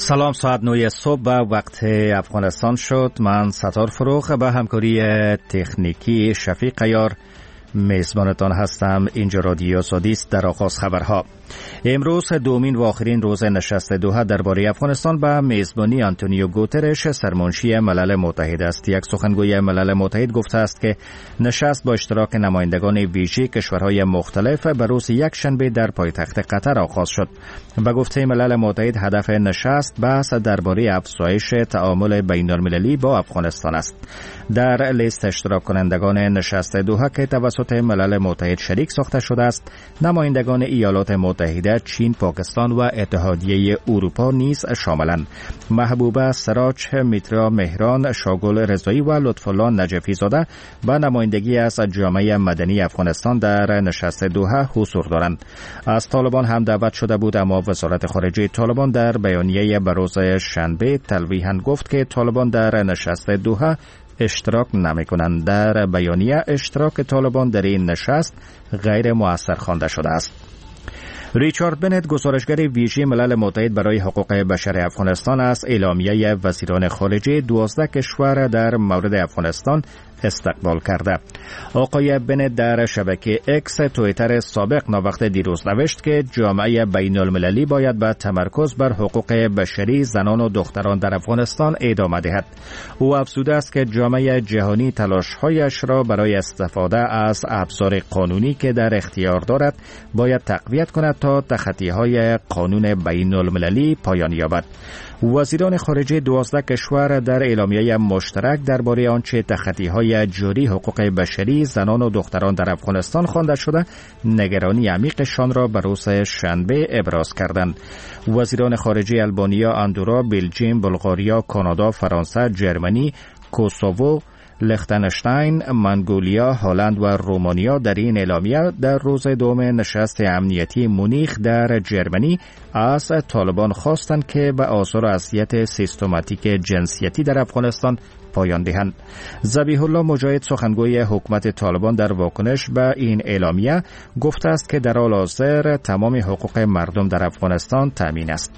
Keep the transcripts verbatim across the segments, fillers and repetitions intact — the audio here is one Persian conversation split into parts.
سلام، ساعت نه صبح و وقت افغانستان شد. من ستار فروغ به همکاری تکنیکی شفیق عیار میزبانتان هستم. اینجا رادیو آزادی است. در آغاز خبرها. امروز دومین و آخرین روز نشست دوحه درباره افغانستان به میزبانی آنتونیو گوترش سرمنشی ملل متحد است. یک سخنگوی ملل متحد گفته است که نشست با اشتراک نمایندگان ویژه کشورهای مختلف به روز یک شنبه در پایتخت قطر آغاز شد. به گفته ملل متحد هدف نشست بحث درباره افزایش تعامل بین المللی با افغانستان است. در لیست اشتراک کنندگان نشست دوحه که توسط ملل متحد شریک ساخته شده است، نمایندگان ایالات متحده، چین، پاکستان و اتحادیه اروپا نیز شاملند. محبوبه سراج، میترا مهران، شاگل رضایی و لطفالله نجفی زاده به نمایندگی از جامعه مدنی افغانستان در نشست دوحه حضور دارند. از طالبان هم دعوت شده بود، اما وزارت خارجه طالبان در بیانیه به روز شنبه تلویحاً گفت که طالبان در نشست دوحه اشتراک نمی کنند. در بیانیه اشتراک طالبان در این نشست غیر مؤثر خوانده شده است. ریچارد بنت، گزارشگر ویژه ملل متحد برای حقوق بشر افغانستان، از اعلامیه وزیران خارجه دوازده کشور در مورد افغانستان استقبال کرده. آقای بنت در شبکه اکس توییتر سابق ناوقت دیروز نوشت که جامعه بین المللی باید به تمرکز بر حقوق بشری زنان و دختران در افغانستان ادامه دهد. او افزوده است که جامعه جهانی تلاش‌هایش را برای استفاده از ابزار قانونی که در اختیار دارد باید تقویت کند تا تخطی‌های قانون بین المللی پایان یابد. وزیران خارجه دوازده کشور در اعلامیه مشترک درباره آنچه تخطی‌های جاری حقوق بشری زنان و دختران در افغانستان خوانده شده نگرانی عمیقشان را به روز شنبه ابراز کردند. وزیران خارجه آلبانیا، اندورا، بلژیم، بلغاریا، کانادا، فرانسه، جرمنی، کوسوو، لختنشتاین، منگولیا، هلند و رومانیا در این اعلامیه در روز دوم نشست امنیتی مونیخ در جرمنی از طالبان خواستند که به آزار و اذیت سیستماتیک جنسیتی در افغانستان پایان دهند. ذبیح الله مجاهد، سخنگوی حکومت طالبان، در واکنش به این اعلامیه گفته است که در حال حاضر تمام حقوق مردم در افغانستان تامین است.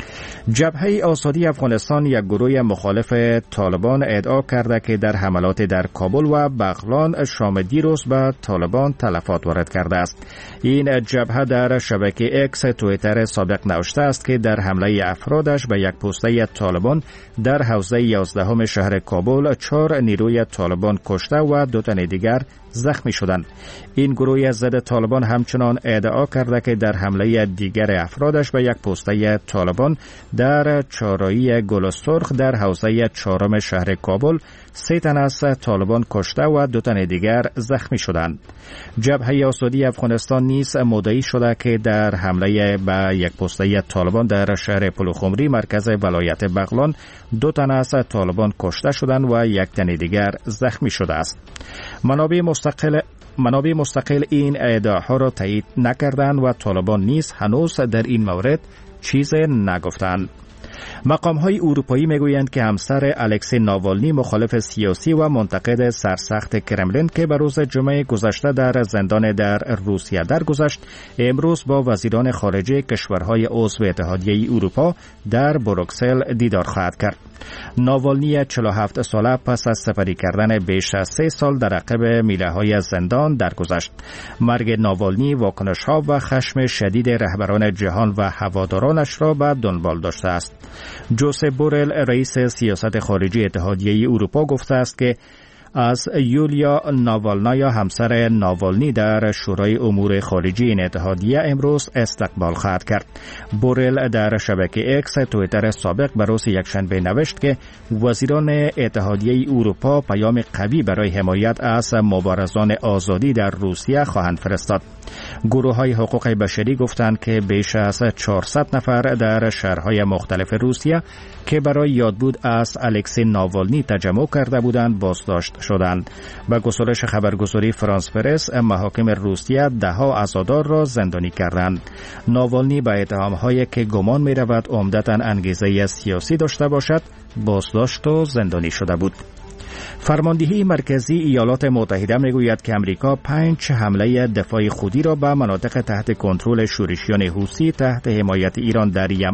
جبهه آزادی افغانستان، یک گروه مخالف طالبان، ادعا کرده که در حملات در کابل و بغلان شام دیروز به طالبان تلفات وارد کرده است. این جبهه در شبکه اکس توییتر سابق نوشته است که در حمله افرادش به یک پوسته طالبان در حوزه یازدهم شهر کابل چهار نیروی طالبان کشته و دو تن دیگر زخمی شدند. این گروه ضد طالبان همچنان ادعا کرده که در حمله دیگر افرادش به یک پوسته طالبان در چهارراهی گل سرخ در حوزه چهارم شهر کابل سه تن از طالبان کشته و دو تن دیگر زخمی شدند. جبهه آزادی افغانستان نیز مدعی شده که در حمله به یک پوسته طالبان در شهر پلوخمری مرکز ولایت بغلان دو تن از طالبان کشته شدند و یک تن دیگر زخمی شده است. منابع مستقل منابع مستقل این ادعاها را تایید نکردند و طالبان نیز هنوز در این مورد چیز نگفتند. مقام‌های اروپایی میگویند که همسر الکسی ناوالنی، مخالف سیاسی و منتقد سرسخت کرملین که به روز جمعه گذشته در زندان در روسیه درگذشت، امروز با وزیران خارجه کشورهای عضو اتحادیه اروپا در بروکسل دیدار خواهد کرد. ناوالنی چهل و هفت ساله پس از سپری کردن بیش از سه سال در عقب میله‌های زندان درگذشت. مرگ ناوالنی واکنش‌ها و خشم شدید رهبران جهان و هوادارانش را به دنبال داشته است. جوزپ بورل، رئیس سیاست خارجی اتحادیه اروپا، گفته است که از یولیا ناوالنایا، همسر ناوالنی، در شورای امور خارجی این اتحادیه امروز استقبال خواهد کرد. بورل در شبکه اکس توییتر سابق به روز یکشنبه نوشت که وزیران اتحادیه اروپا پیام قوی برای حمایت از مبارزان آزادی در روسیه خواهند فرستاد. گروه‌های حقوق بشری گفتند که بیش از چهارصد نفر در شهرهای مختلف روسیه که برای یادبود از الکسی ناوالنی تجمع کرده بودند بازداشت شدند. به گزارش خبرگزاری فرانس پرس، محاکم روسیه ده‌ها عزادار را زندانی کردند. ناوالنی به اتهام‌هایی که گمان می‌رود عمدتاً انگیزه سیاسی داشته باشد بازداشت و زندانی شده بود. فرماندهی مرکزی ایالات متحده میگوید که امریکا پنج حمله دفاعی خودی را به مناطق تحت کنترل شورشیان حوثی تحت حمایت ایران در یمن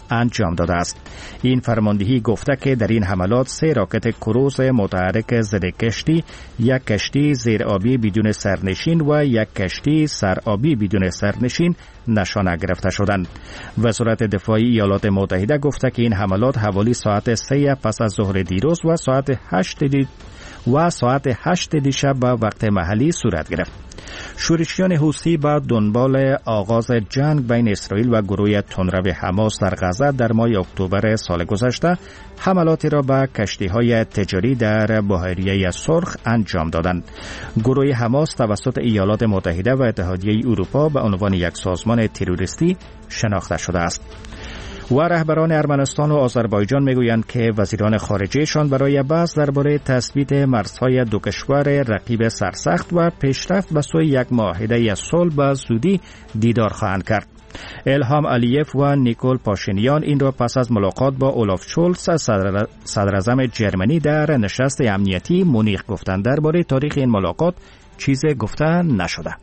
انجام داده است. این فرماندهی گفته که در این حملات سه راکت کروز متحرک ضد کشتی، یک کشتی زیرآبی بدون سرنشین و یک کشتی سرآبی بدون سرنشین نشانه گرفته شدند. وزارت دفاعی ایالات متحده گفته که این حملات حوالی ساعت سه پس از ظهر دیروز و ساعت هشت دی و ساعت هشت دیشب به وقت محلی صورت گرفت. شورشیان حوثی با دنبال آغاز جنگ بین اسرائیل و گروه تندرو حماس در غزه در ماه اکتبر سال گذشته حملاتی را به کشتی‌های تجاری در بحیره سرخ انجام دادند. گروه حماس توسط ایالات متحده و اتحادیه اروپا به عنوان یک سازمان تروریستی شناخته شده است. و رهبران ارمنستان و آذربایجان میگویند که وزیران خارجهشان برای بحث درباره تثبیت مرزهای دو کشور رقیب سرسخت و پیشرفت به سوی یک معاهده صلح به زودی دیدار خواهند کرد. الهام علیف و نیکول پاشینیان این را پس از ملاقات با اولاف شولز صدر صدراعظم جرمنی در نشست امنیتی مونیخ گفتند. درباره تاریخ این ملاقات چیزی گفته نشده.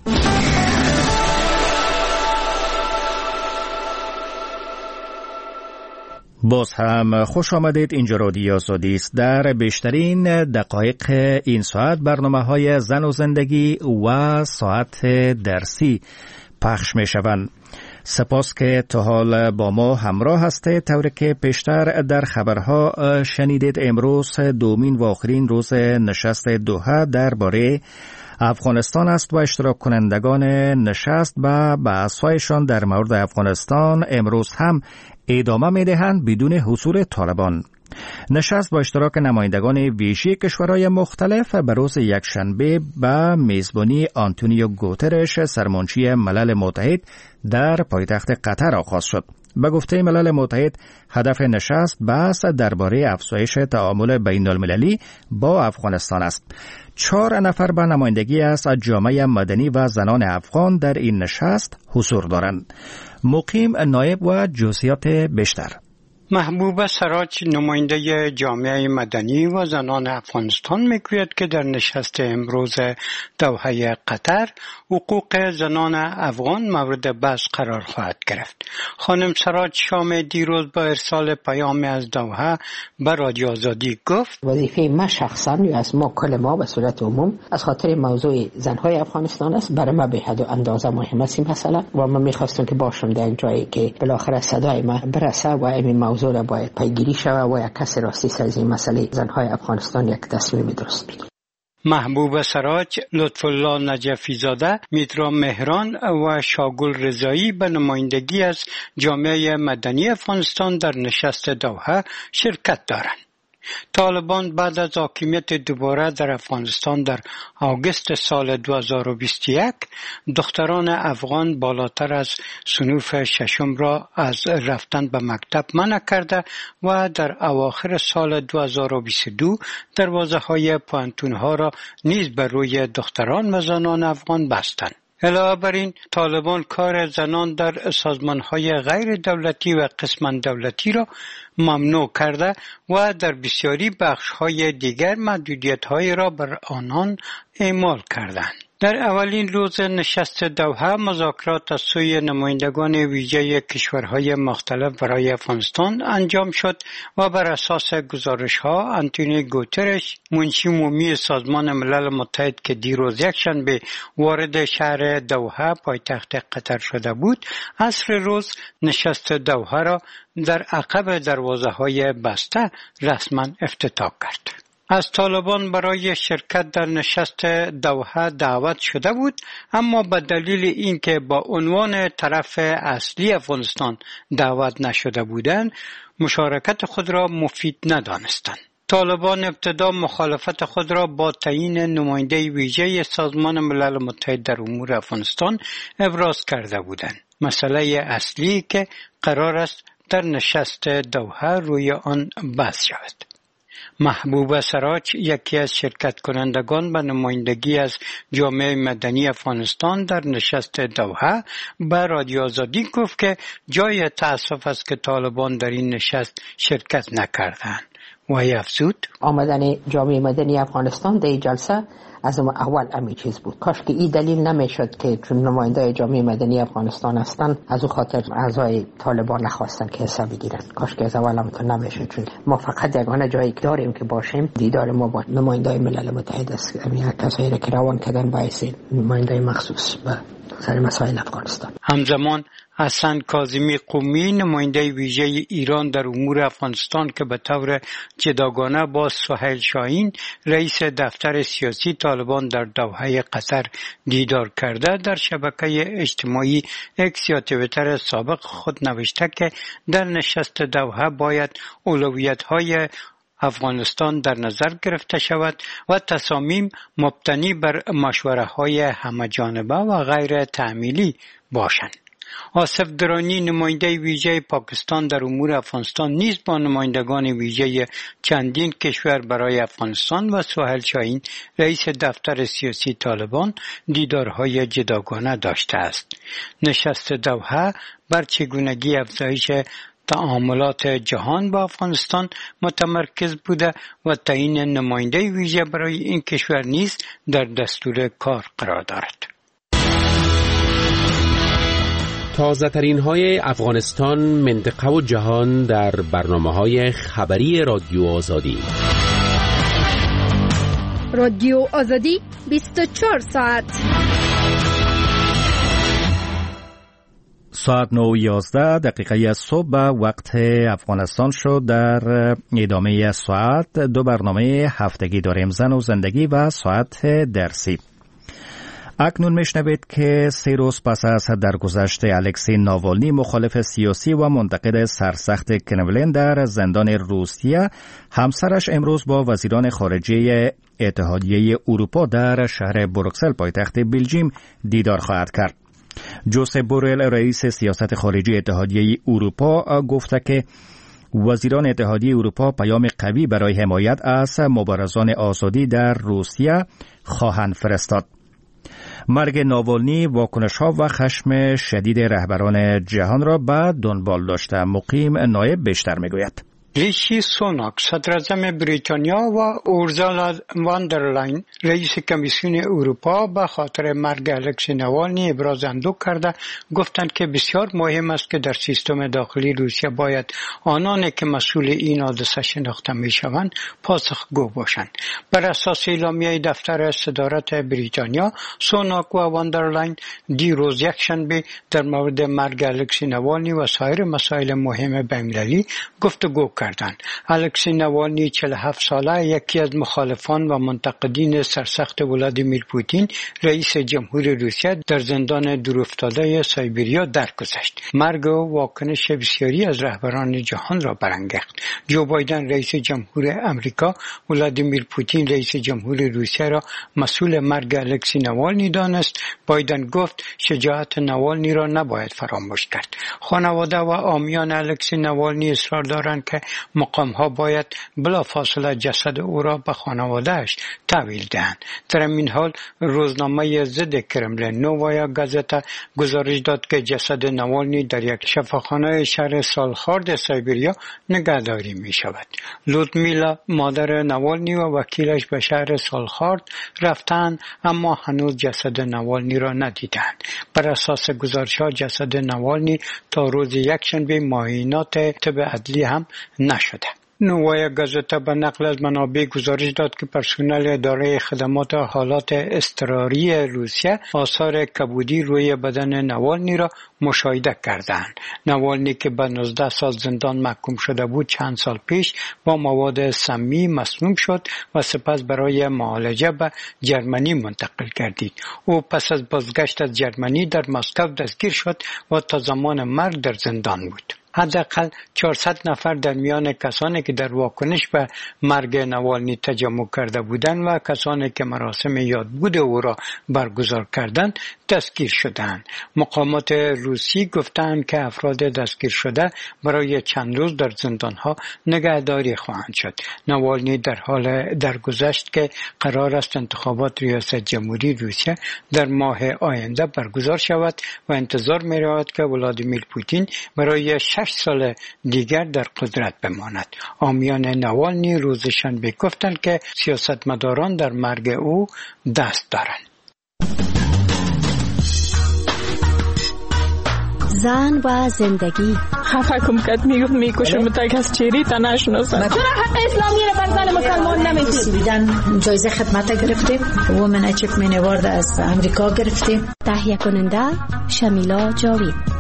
باز هم خوش آمدید. اینجا رادیو آزادی است. در بیشترین دقایق این ساعت برنامه‌های زن و زندگی و ساعت درسی پخش می شوند. سپاس که تا حال با ما همراه هستید. طوری که پیشتر در خبرها شنیدید، امروز دومین و آخرین روز نشست دوحه درباره افغانستان است و اشتراک کنندگان نشست به بحث‌هایشان در مورد افغانستان امروز هم ادامه می‌دهند بدون حضور طالبان. نشست با اشتراک نمایندگان ویژه کشورهای مختلف به روز یکشنبه به میزبانی آنتونیو گوترش سرمنشی ملل متحد در پایتخت قطر آغاز شد. به گفته ملل متحد هدف نشست بحث درباره افزایش تعامل بین المللی با افغانستان است. چهار نفر به نمایندگی از جامعه مدنی و زنان افغان در این نشست حضور دارند. مقیم نایب و جزئیات بیشتر. محبوبه سراج نماینده جامعه مدنی و زنان افغانستان میگوید که در نشست امروز دوحه قطر حقوق زنان افغان مورد بحث قرار خواهد گرفت. خانم سراج شام دیروز با ارسال پیامی از دوحه به رادیو آزادی گفت وظیفه ما شخصا یا از ما کل ما به صورت عموم از خاطر موضوع زنهای افغانستان است. برای ما به حد و اندازه مهم است این مسئله و من میخواستم که باشم در جایی که بالاخره صدای ما برسه و این موضوع موضوع باید پیگیری شود و یک کسی راستی از این مسئله زنهای افغانستان یک تصمیم درست بگیرد. محبوب سراج، لطف الله نجفی زاده، میترا مهران و شاگل رضایی به نمایندگی از جامعه مدنی افغانستان در نشست دوحه شرکت دارند. طالبان بعد از حاکمیت دوباره در افغانستان در آگوست سال دو هزار و بیست و یک دختران افغان بالاتر از صنوف ششم را از رفتن به مکتب منع کرده و در اواخر سال دو هزار و بیست و دو دروازه‌های پانتون‌ها را نیز بر روی دختران و زنان افغان بستند. علاوه بر این طالبان کار زنان در سازمان‌های غیر دولتی و قسماً دولتی را ممنوع کرده و در بسیاری بخش‌های دیگر محدودیت‌های را بر آنان اعمال کردند. در اولین روز نشست دوحه مذاکرات از سوی نمایندگان ویژه کشورهای مختلف برای افغانستان انجام شد و بر اساس گزارش‌ها آنتونیو گوترش منشی عمومی سازمان ملل متحد که دیروز یکشنبه وارد شهر دوحه پایتخت قطر شده بود، عصر روز نشست دوحه را در عقب دروازه‌های بسته رسما افتتاح کرد. از طالبان برای شرکت در نشست دوحه دعوت شده بود، اما به دلیل اینکه با عنوان طرف اصلی افغانستان دعوت نشده بودند، مشارکت خود را مفید ندانستند. طالبان ابتدا مخالفت خود را با تعیین نماینده ویژه سازمان ملل متحد در امور افغانستان ابراز کرده بودند. مسئله اصلی که قرار است در نشست دوحه روی آن بحث شود. محبوبه سراج، یکی از شرکت کنندگان به نمایندگی از جامعه مدنی افغانستان در نشست دوحه، به رادیو آزادی گفت که جای تأسف است که طالبان در این نشست شرکت نکردند. و افزود آمدن جامعه مدنی افغانستان در جلسه از اول امی چیز بود. کاش که این دلیل نمیشد که چون نماینده جامعه مدنی افغانستان هستند از او خاطر اعضای طالبان نخواستن که حساب بگیرن. کاش که از اول هم تو نمیشد، چون ما فقط یگانه جایی داریم که باشیم دیدار ما با نماینده ملل متحد است. همین کسایی که روان کردن باعث نماینده مخصوص به سر مسائل افغانستان. همزمان حسن کاظمی قمی نماینده ویژه ایران در امور افغانستان که به طور جداگانه با سهیل شاهین رئیس دفتر سیاسی طالبان در دوحه قطر دیدار کرده در شبکه اجتماعی اکس یا توییتر سابق خود نوشته که در نشست دوحه باید اولویت‌های افغانستان در نظر گرفته شود و تصامیم مبتنی بر مشوره‌های همه‌جانبه و غیر تعمیلی باشند. آصف درانی نماینده ویژه پاکستان در امور افغانستان نیز با نمایندگان ویژه چندین کشور برای افغانستان و سهیل شاهین رئیس دفتر سیاسی طالبان دیدارهای جداگانه داشته است. نشست دوحه بر چگونگی افزایش تعاملات جهان با افغانستان متمرکز بوده و تعیین نماینده ویژه برای این کشور نیز در دستور کار قرار دارد. تازه ترین های افغانستان، منطقه و جهان در برنامه های خبری رادیو آزادی. رادیو آزادی بیست و چهار ساعت. ساعت نه و یازده دقیقه از صبح وقت افغانستان شد. در ادامه ساعت دو برنامه هفتگی داریم، زن و زندگی و ساعت درسی. اکنون میشنوید که سه روز پس از درگذشت الکسی ناوالنی مخالف سیاسی و منتقد سرسخت کرملین در زندان روسیه، همسرش امروز با وزیران خارجه اتحادیه اروپا در شهر بروکسل پایتخت بلژیم دیدار خواهد کرد. جوزپ بورل رئیس سیاست خارجی اتحادیه اروپا گفته که وزیران اتحادیه اروپا پیام قوی برای حمایت از مبارزان آزادی در روسیه خواهند فرستاد. مرگ ناوالنی واکنش‌ها و خشم شدید رهبران جهان را به دنبال داشته. مقیم نایب بیشتر میگوید. ریشی سوناک صدراعظم بریتانیا و اورزالا واندرلاین رئیس کمیسیون اروپا به خاطر مرگ الکسی ناوالنی ابراز اندوه کرده، گفتند که بسیار مهم است که در سیستم داخلی روسیه باید آنانی که مسئول این حادثه شناخته میشوند پاسخگو باشند. بر اساس اعلامیه دفتر صدارت بریتانیا، سوناک و واندرلاین دیروز یکشنبه در مورد مرگ الکسی ناوالنی و سایر مسائل مهم بین‌المللی گفتگو کردند. الکسی ناوالنی چهل و هفت ساله یکی از مخالفان و منتقدین سرسخت ولادیمیر پوتین رئیس جمهور روسیه در زندان دورافتاده سایبریا درگذشت. مرگ و واکنش بسیاری از رهبران جهان را برانگیخت. جو بایدن رئیس جمهور امریکا ولادیمیر پوتین رئیس جمهور روسیه را مسئول مرگ الکسی ناوالنی دانست. بایدن گفت شجاعت ناوالنی را نباید فراموش کرد. خانواده و عامیان الکسی ناوالنی اصرار دارند که مقام ها باید بلافاصله جسد او را به خانوادهش تحویل دهند. در این حال روزنامه ضد کرملین نووایا گازتا گزارش داد که جسد ناوالنی در یک شفاخانه شهر سالخارد سایبریا نگهداری می شود. لودمیلا مادر ناوالنی و وکیلش به شهر سالخارد رفتند اما هنوز جسد ناوالنی را ندیدند. بر اساس گزارش‌ها جسد ناوالنی تا روز یکشنبه معاینات طب عدلی هم نشده. نووایا گازتا به نقل از منابع گزارش داد که پرسنل اداره خدمات حالات اضطراری روسیه آثار کبودی روی بدن ناوالنی را مشاهده کردند. ناوالنی که به نوزده سال زندان محکوم شده بود چند سال پیش با مواد سمی مسموم شد و سپس برای معالجه به جرمنی منتقل گردید. او پس از بازگشت از جرمنی در مسکو دستگیر شد و تا زمان مرگ در زندان بود. حداقل چهارصد نفر در میان کسانی که در واکنش به مرگ ناوالنی تجمع کرده بودند و کسانی که مراسم یادبود او را برگزار کردند دستگیر شدند. مقامات روسی گفتند که افراد دستگیر شده برای چند روز در زندانها نگهداری خواهند شد. ناوالنی در حال درگذشت که قرار است انتخابات ریاست جمهوری روسیه در ماه آینده برگزار شود و انتظار می رود که ولادیمیر پوتین برای شش هشت سال دیگر در قدرت بماند. حامیان نوالنی روز شنبه گفتند که سیاستمداران در مرگ او دست دارند. زن و زندگی. خفه کم کد میگفت میکشم تا کس چیری تا نشناسم. چرا حق اسلامی رو بر زن مسلمان نمیدید؟ بیدن جایزه خدمت گرفتیم، وومن اچیومنت اوارد از امریکا گرفتیم. تهیه کننده شمیلا جاوید.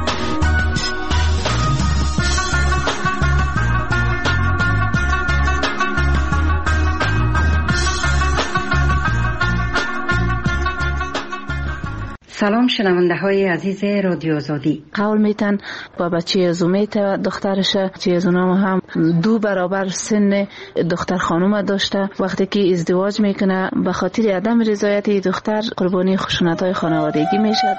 سلام شنونده های عزیز رادیو آزادی. قول میتن با بچه زومیت و دخترشه چه از اونام هم دو برابر سن دختر خانوم داشته. وقتی که ازدواج میکنه به خاطر عدم رضایت دختر قربانی خشونت های خانوادگی میشه.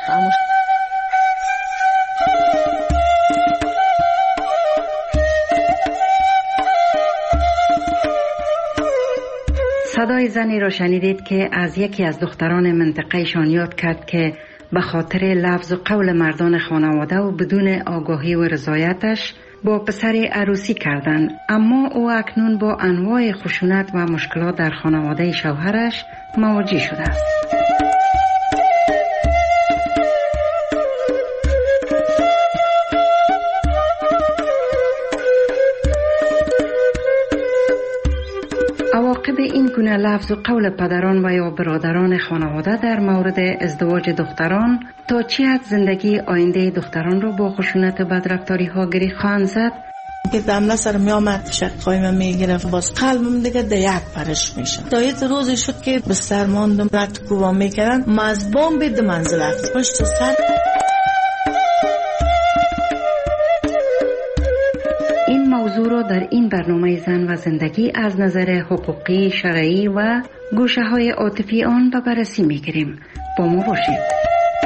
صدای زنی را شنیدید که از یکی از دختران منطقه‌شان یاد کرد که به خاطر لفظ و قول مردان خانواده و بدون آگاهی و رضایتش با پسر عروسی کردند، اما او اکنون با انواع خشونت و مشکلات در خانواده شوهرش مواجه شده است. عواقب این گونه لفظ و قول پدران و یا برادران خانواده در مورد ازدواج دختران تا چی حد زندگی آینده دختران رو با خشونت و بدرفتاری ها گری خواهند زد؟ که دمله سر می آمد شقای من می گرفت، باز قلبم دیگه در یک پرش میشه. تا یه روزی شد که به سر ماندم رد کوبا میکردن، مزبان بید منزل افت پشت سر. موضوع را در این برنامه زن و زندگی از نظر حقوقی، شرعی و گوشه های عاطفی آن به بررسی میگیریم. با ما باشید.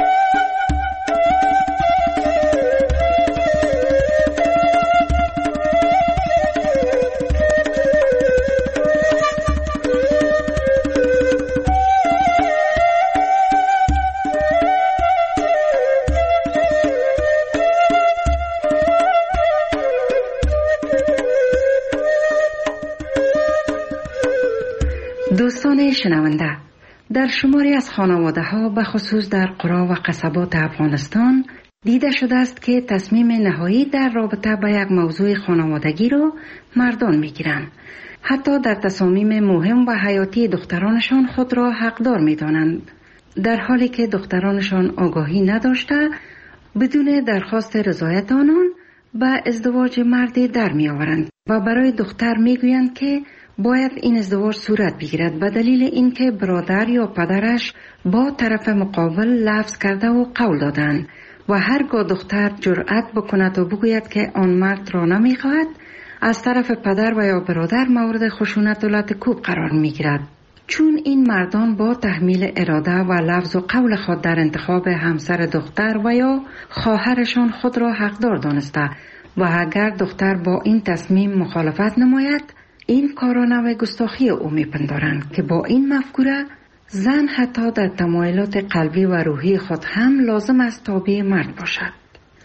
دوستان شنونده، در شماری از خانواده ها به خصوص در قرا و قصبات افغانستان دیده شده است که تصمیم نهایی در رابطه با یک موضوع خانوادگی را مردان می گیرند. حتی در تصامیم مهم و حیاتی دخترانشان خود را حقدار می دانند، در حالی که دخترانشان آگاهی نداشته بدون درخواست رضایت آنان به ازدواج مردی در می آورند و برای دختر می گویند که باید این ازدواج صورت بگیرد به دلیل اینکه برادر یا پدرش با طرف مقابل لفظ کرده و قول دادند و هرگاه دختر جرأت بکند و بگوید که آن مرد را نمیخواهد، از طرف پدر و یا برادر مورد خشونت و لطکوب قرار میگیرد، چون این مردان با تحمیل اراده و لفظ و قول خود در انتخاب همسر دختر و یا خواهرشان خود را حقدار دانسته و اگر دختر با این تصمیم مخالفت نماید، این کارا نوع گستاخی او میپندارند که با این مفکوره زن حتی در تمایلات قلبی و روحی خود هم لازم است تابع مرد باشد.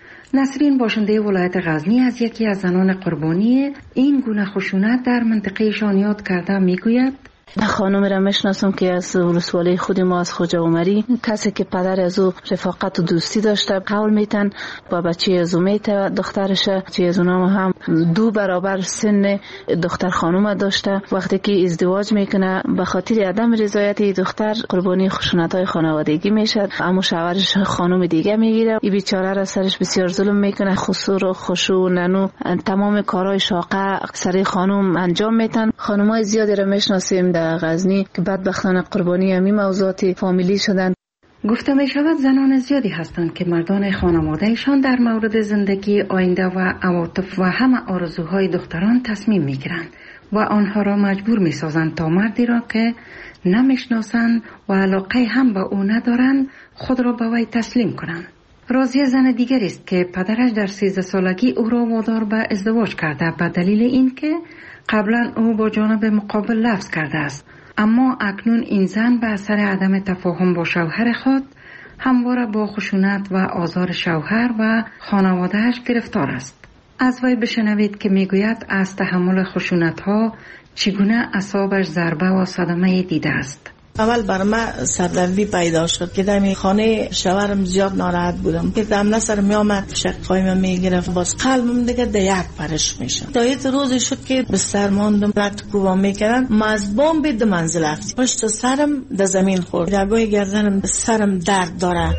نسرین باشنده ولایت غزنی از یکی از زنان قربانی این گونه خشونت در منطقه شان یاد کرده میگوید: خانم را میشناسم که از ولسوالی خود ما از خوجا عمری، کسی که پدر از او رفاقت و دوستی داشته، قول میتن با بچه زومیت و دخترشه چه از اونام هم دو برابر سن دختر خانوم داشته. وقتی که ازدواج میکنه به خاطر عدم رضایت دختر قربانی خشونت های خانوادگی میشه، اما شوهرش خانوم دیگه میگیره. این بیچاره را سرش بسیار ظلم میکنه، خسور و خشوع ننو تمام کارهای شاقه سر خانوم انجام میتن. خانمای زیادی را میشناسیم در غزنی که بدبختانه قربانی همین موضوعات فامیلی شدند. گفته می شود زنان زیادی هستند که مردان خانوادهشان در مورد زندگی آینده و عواطف و همه آرزوهای دختران تصمیم می گیرند و آنها را مجبور می سازند تا مردی را که نمیشناسند و علاقه هم به او ندارند خود را به وی تسلیم کنند. راضیه زن دیگر است که پدرش در سیزده سالگی او را وادار به ازدواج کرده به دلیل اینکه قبلا او با جانب مقابل لفظ کرده است، اما اکنون این زن به اثر عدم تفاهم با شوهر خود همواره با خشونت و آزار شوهر و خانوادهش گرفتار است. از وی بشنوید که میگوید از تحمل خشونت‌ها چگونه اعصابش ضربه و صدمه دیده است. اول بر من سردردی پیدا شد که در خانه شوهرم زیاد ناراحت بودم که دم سر می آمد شقای من می گرفت، باز قلبم دیگه در یک پرش میشد. تا یه روزی شد که به سر ماندم، رد کوبام میکردن، مزبان به دو منزل رفت، پشت سرم در زمین خورد، رگای گردنم سرم درد داره.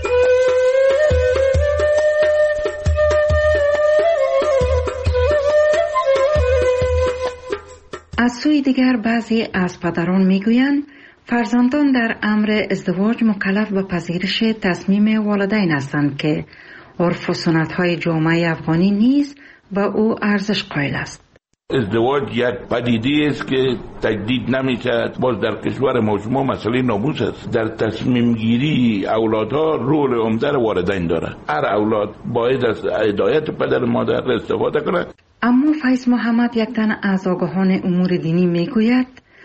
از سوی دیگر بعضی از پدران میگویند فرزندان در امر ازدواج مکلف به پذیرش تصمیم والدین هستند که عرف و سنت‌های جامعه افغانی نیز به او ارزش قائل است. ازدواج یک پدیده است که تجدید نمی‌شود. باز در کشور ما شما مسئله ناموس است. در تصمیم گیری اولادها رول عمده والدین داره. هر اولاد باید از هدایت پدر مادر استفاده کنه. اما فیض محمد، یک تن از آگاهان امور دینی، میگوید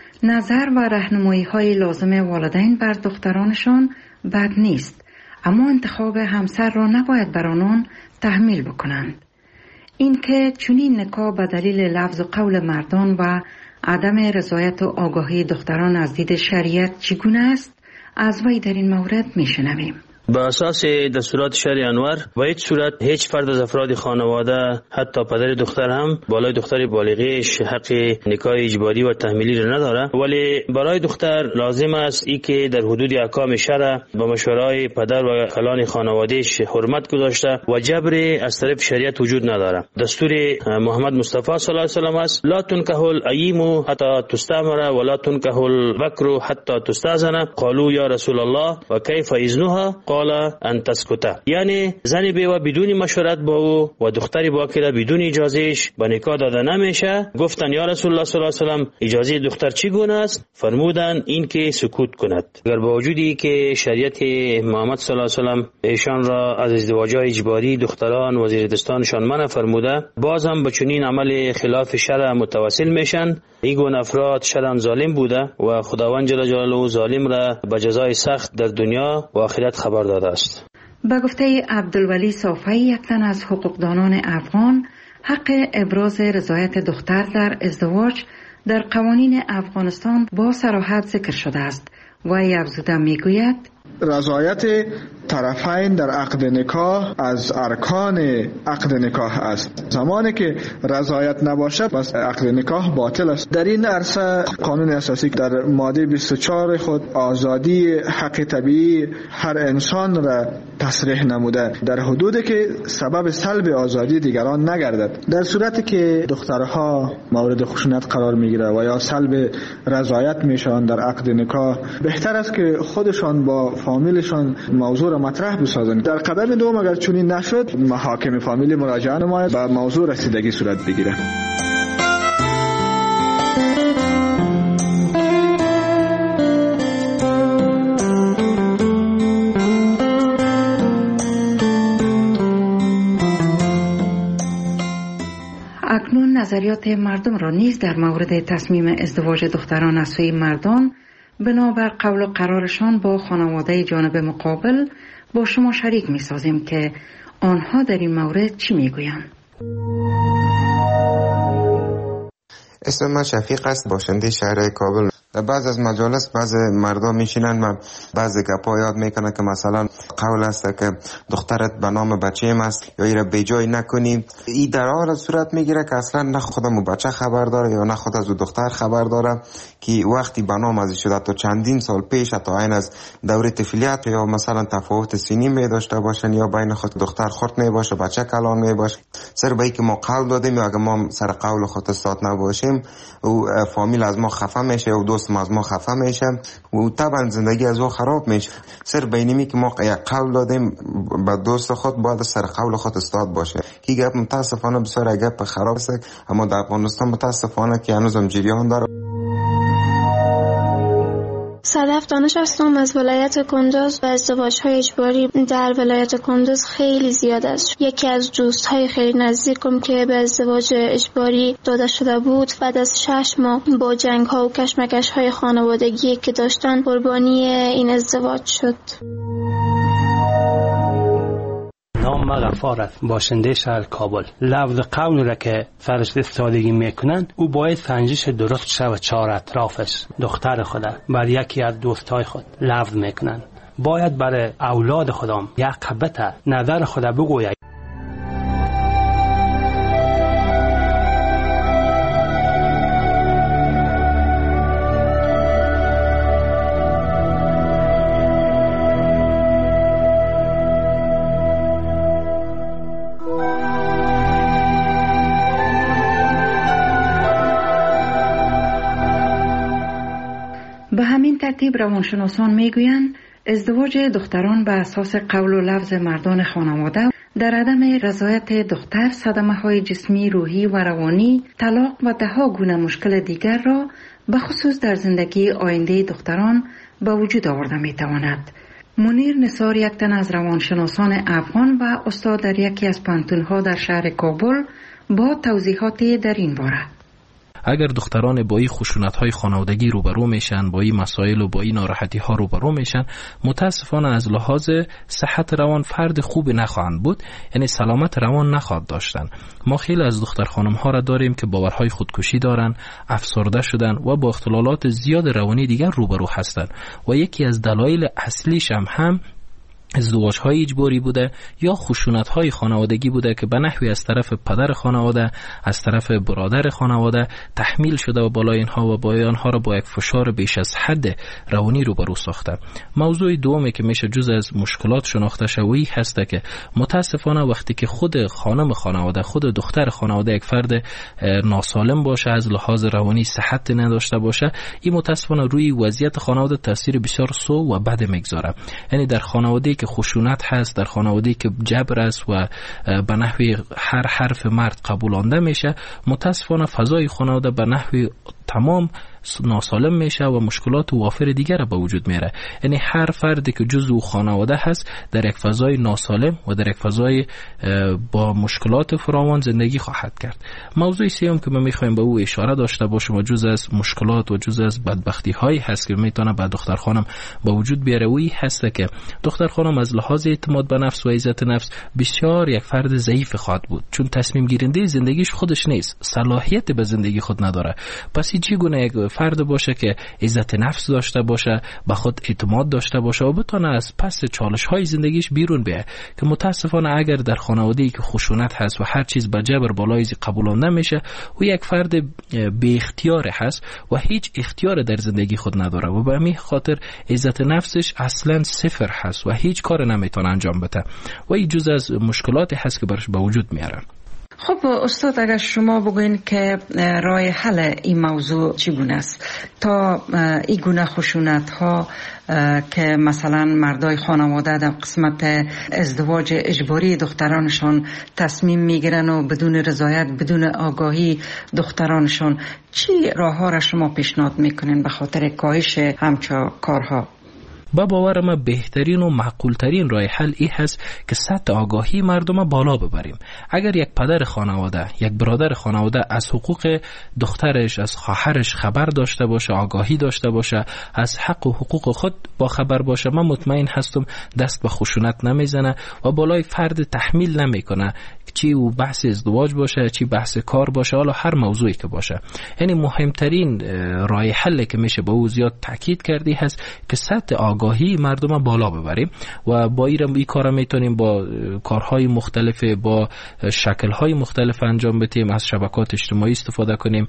نظر و راهنمایی‌های لازم والدین بر دخترانشان بد نیست، اما انتخاب همسر را نباید بر آنان تحمیل بکنند. اینکه چنین نکاح به دلیل لفظ و قول مردان و عدم رضایت و آگاهی دختران از دید شریعت چگونه است، از وی در این مورد میشنویم. با اساس دستورات شرع انور و هیچ صورت هیچ فرد از افراد خانواده، حتی پدر دختر هم بالای دختر بالغیش حق نکاح اجباری و تحمیلی را نداره، ولی برای دختر لازم است ای که در حدود احکام شرع با مشورای پدر و کلان خانوادهش حرمت گذاشته و جبر از طرف شریعت وجود نداره. دستور محمد مصطفی صلی الله علیه و آله است: لا تنکح الاییم حتی تستأمر و لا تنکح البکر حتی تستأذن. قالوا یا رسول الله و کیف اذنها؟ قال ان تسکت. یعنی زن بیوه بدون مشورت با او و دختری باکره بدون اجازهش به نکاح داده نمیشه. گفتن یا رسول الله صلی الله علیه و آله اجازه دختر چگونه است؟ فرمودن این که سکوت کند. اگر با وجودی که شریعت محمد صلی الله علیه و آله ایشان را از ازدواج‌های اجباری دختران و زیردستانشان منع فرموده، بازم به چنین عمل خلاف شرع متوسل میشن. این گونه افراد شرعاً ظالم بوده و خداوند جل جلاله ظالم را به جزای سخت در دنیا و آخرت خبر داده است. به گفته عبدالولی صافی، یک تن از حقوقدانان افغان، حق ابراز رضایت دختر در ازدواج در قوانین افغانستان با صراحت ذکر شده است و افزوده میگوید رضایت طرفین در عقد نکاح از ارکان عقد نکاح است. زمانی که رضایت نباشد بس عقد نکاح باطل است. در این عرصه قانون اساسی در ماده بیست و چهار خود آزادی حق طبیعی هر انسان را تصریح نموده، در حدودی که سبب سلب آزادی دیگران نگردد. در صورتی که دخترها مورد خشونت قرار میگیره و یا سلب رضایت میشن در عقد نکاح، بهتر است که خودشان با فامیلشان موضوع را مطرح بسازند. در قدم دوم اگر چنین نشد، محاکم فامیلی مراجعه نماید و موضوع رسیدگی صورت بگیره. اکنون نظریات مردم را نیز در مورد تصمیم ازدواج دختران از سوی مردان بنابر قول و قرارشان با خانواده جانب مقابل با شما شریک می سازیم که آنها در این مورد چی می گویند. اسم من شفیق است، باشنده شهر کابل. در بعض از مجالس بعض مردم میشینن و بعض گپا یاد میکنن که مثلا قول است که دخترت به نام بچه‌م است یا ایره به جای نکنی. این در حال صورت میگیره که اصلا نه خودمو بچه خبر داره یا نه خود از دختر خبر داره که وقتی به نام از شده تا چندین سال پیش تا این از دوره طفولیت یا مثلا تفاوت سنی می داشته باشن یا بین خود دختر خرد می باشه بچه کلان می باشه. سر به اینکه ما قول دادیم یا اگه ما سر قول خود استاد نباشیم و فامیل از ما خفه میشه و دوست ما از ما خفه میشه و طبعا زندگی از او خراب میشه. سر بینیمی که ما یک قول دادیم به دوست خود باید سر قول خود استاد باشه. کی گپ متاسفانه بسیار گپ خراب است، اما در افغانستان متاسفانه که هنوزم جریان داره. صدف دانش هستم از ولایت کندوز و ازدواج‌های اجباری در ولایت کندوز خیلی زیاد است. یکی از دوست‌های خیلی نزدیکم که به ازدواج اجباری داده شده بود بعد از شش ماه با جنگ‌ها و کشمکش‌های خانوادگی که داشتن قربانی این ازدواج شد. نام ما غفار است، باشنده شهر کابل. لفظ قول را که سرش استفاده میکنن او باید سنجش درست شود چهار اطرافش. دختر خدا بر یکی از دوستای خود لفظ میکنن، باید برای اولاد خودم یک قبطه نظر خدا بگوید. به همین ترتیب روانشناسان میگویند ازدواج دختران به اساس قول و لفظ مردان خانواده در عدم رضایت دختر صدمه های جسمی، روحی و روانی، طلاق و ده ها گونه مشکل دیگر را به خصوص در زندگی آینده دختران به وجود آورده میتواند. منیر نثار، یک تن از روانشناسان افغان و استاد در یکی از پانتون‌ها در شهر کابل، با توضیحات در این باره. اگر دختران با این خشونت‌های خانوادگی روبرو میشن، با این مسائل و با این ناراحتی‌ها روبرو میشن، متاسفانه از لحاظ صحت روان فرد خوب نخواهند بود، یعنی سلامت روان نخواهد داشتن. ما خیلی از دختر خانم‌ها را داریم که باورهای خودکشی دارن، افسرده شدن و با اختلالات زیاد روانی دیگر روبرو هستند و یکی از دلایل اصلیش هم هم ازدواج‌های اجباری بوده یا خشونت‌های خانوادگی بوده که به نحوی از طرف پدر خانواده، از طرف برادر خانواده تحمیل شده و بالای اینها و بالای آنها را با یک فشار بیش از حد روانی روبرو ساخته. موضوع دومی که میشه جز از مشکلات شناخته شوی هسته که متاسفانه وقتی که خود خانم خانواده، خود دختر خانواده یک فرد ناسالم باشه، از لحاظ روانی صحت نداشته باشه، این متاسفانه روی وضعیت خانواده تاثیر بسیار سو و بد میگذاره. یعنی در خانواده که خشونت هست، در خانواده که جبر است و به نحوی هر حرف مرد قبولانده میشه، متاسفانه فضای خانواده به نحوی تمام ناسالم میشه و مشکلات وافر دیگر به وجود میاره. یعنی هر فردی که جزو خانواده هست در یک فضای ناسالم و در یک فضای با مشکلات فراوان زندگی خواهد کرد. موضوع سوم که ما میخوایم به او اشاره داشته باشیم و جز از مشکلات و جز از بدبختی هایی هست که میتونه به دختر خانم به وجود بیاره، وی هست که دختر خانم از لحاظ اعتماد به نفس و عزت نفس بسیار یک فرد ضعیف خواهد بود، چون تصمیم گیرنده زندگیش خودش نیست، صلاحیت به زندگی خود نداره. پس چگونه یک فرد باشه که عزت نفس داشته باشه، به خود اعتماد داشته باشه و بتونه از پس چالش های زندگیش بیرون بیه، که متاسفانه اگر در خانواده‌ای که خشونت هست و هر چیز به جبر بالای قبولانده میشه، و یک فرد بی اختیار هست و هیچ اختیار در زندگی خود نداره و به همین خاطر عزت نفسش اصلا صفر هست و هیچ کار نمیتونه انجام بده و این جز از مشکلاتی هست که برش به وجود میاره. خب استاد، اگر شما بگوین که راه حل این موضوع چگونه است تا این گونه خشونت ها که مثلا مردای خانواده در قسمت ازدواج اجباری دخترانشان تصمیم میگیرن و بدون رضایت، بدون آگاهی دخترانشان، چی راه ها را شما پیشنهاد میکنین به خاطر کاهش همچون کارها؟ با باور ما بهترین و معقولترین راه حل این هست که سطح آگاهی مردم بالا ببریم. اگر یک پدر خانواده، یک برادر خانواده از حقوق دخترش، از خواهرش خبر داشته باشه، آگاهی داشته باشه، از حق و حقوق خود با خبر باشه، من مطمئن هستم دست به خشونت نمیزنه و بالای فرد تحمیل نمیکنه، چی او بحث ازدواج باشه، چی بحث کار باشه، حالا هر موضوعی که باشه. یعنی مهمترین راه حلی که میشه با او زیاد تاکید کردی هست که سطح آگاهی مردم بالا ببریم و با این کار میتونیم با کارهای مختلف، با شکلهای مختلف انجام بدیم، از شبکات اجتماعی استفاده کنیم،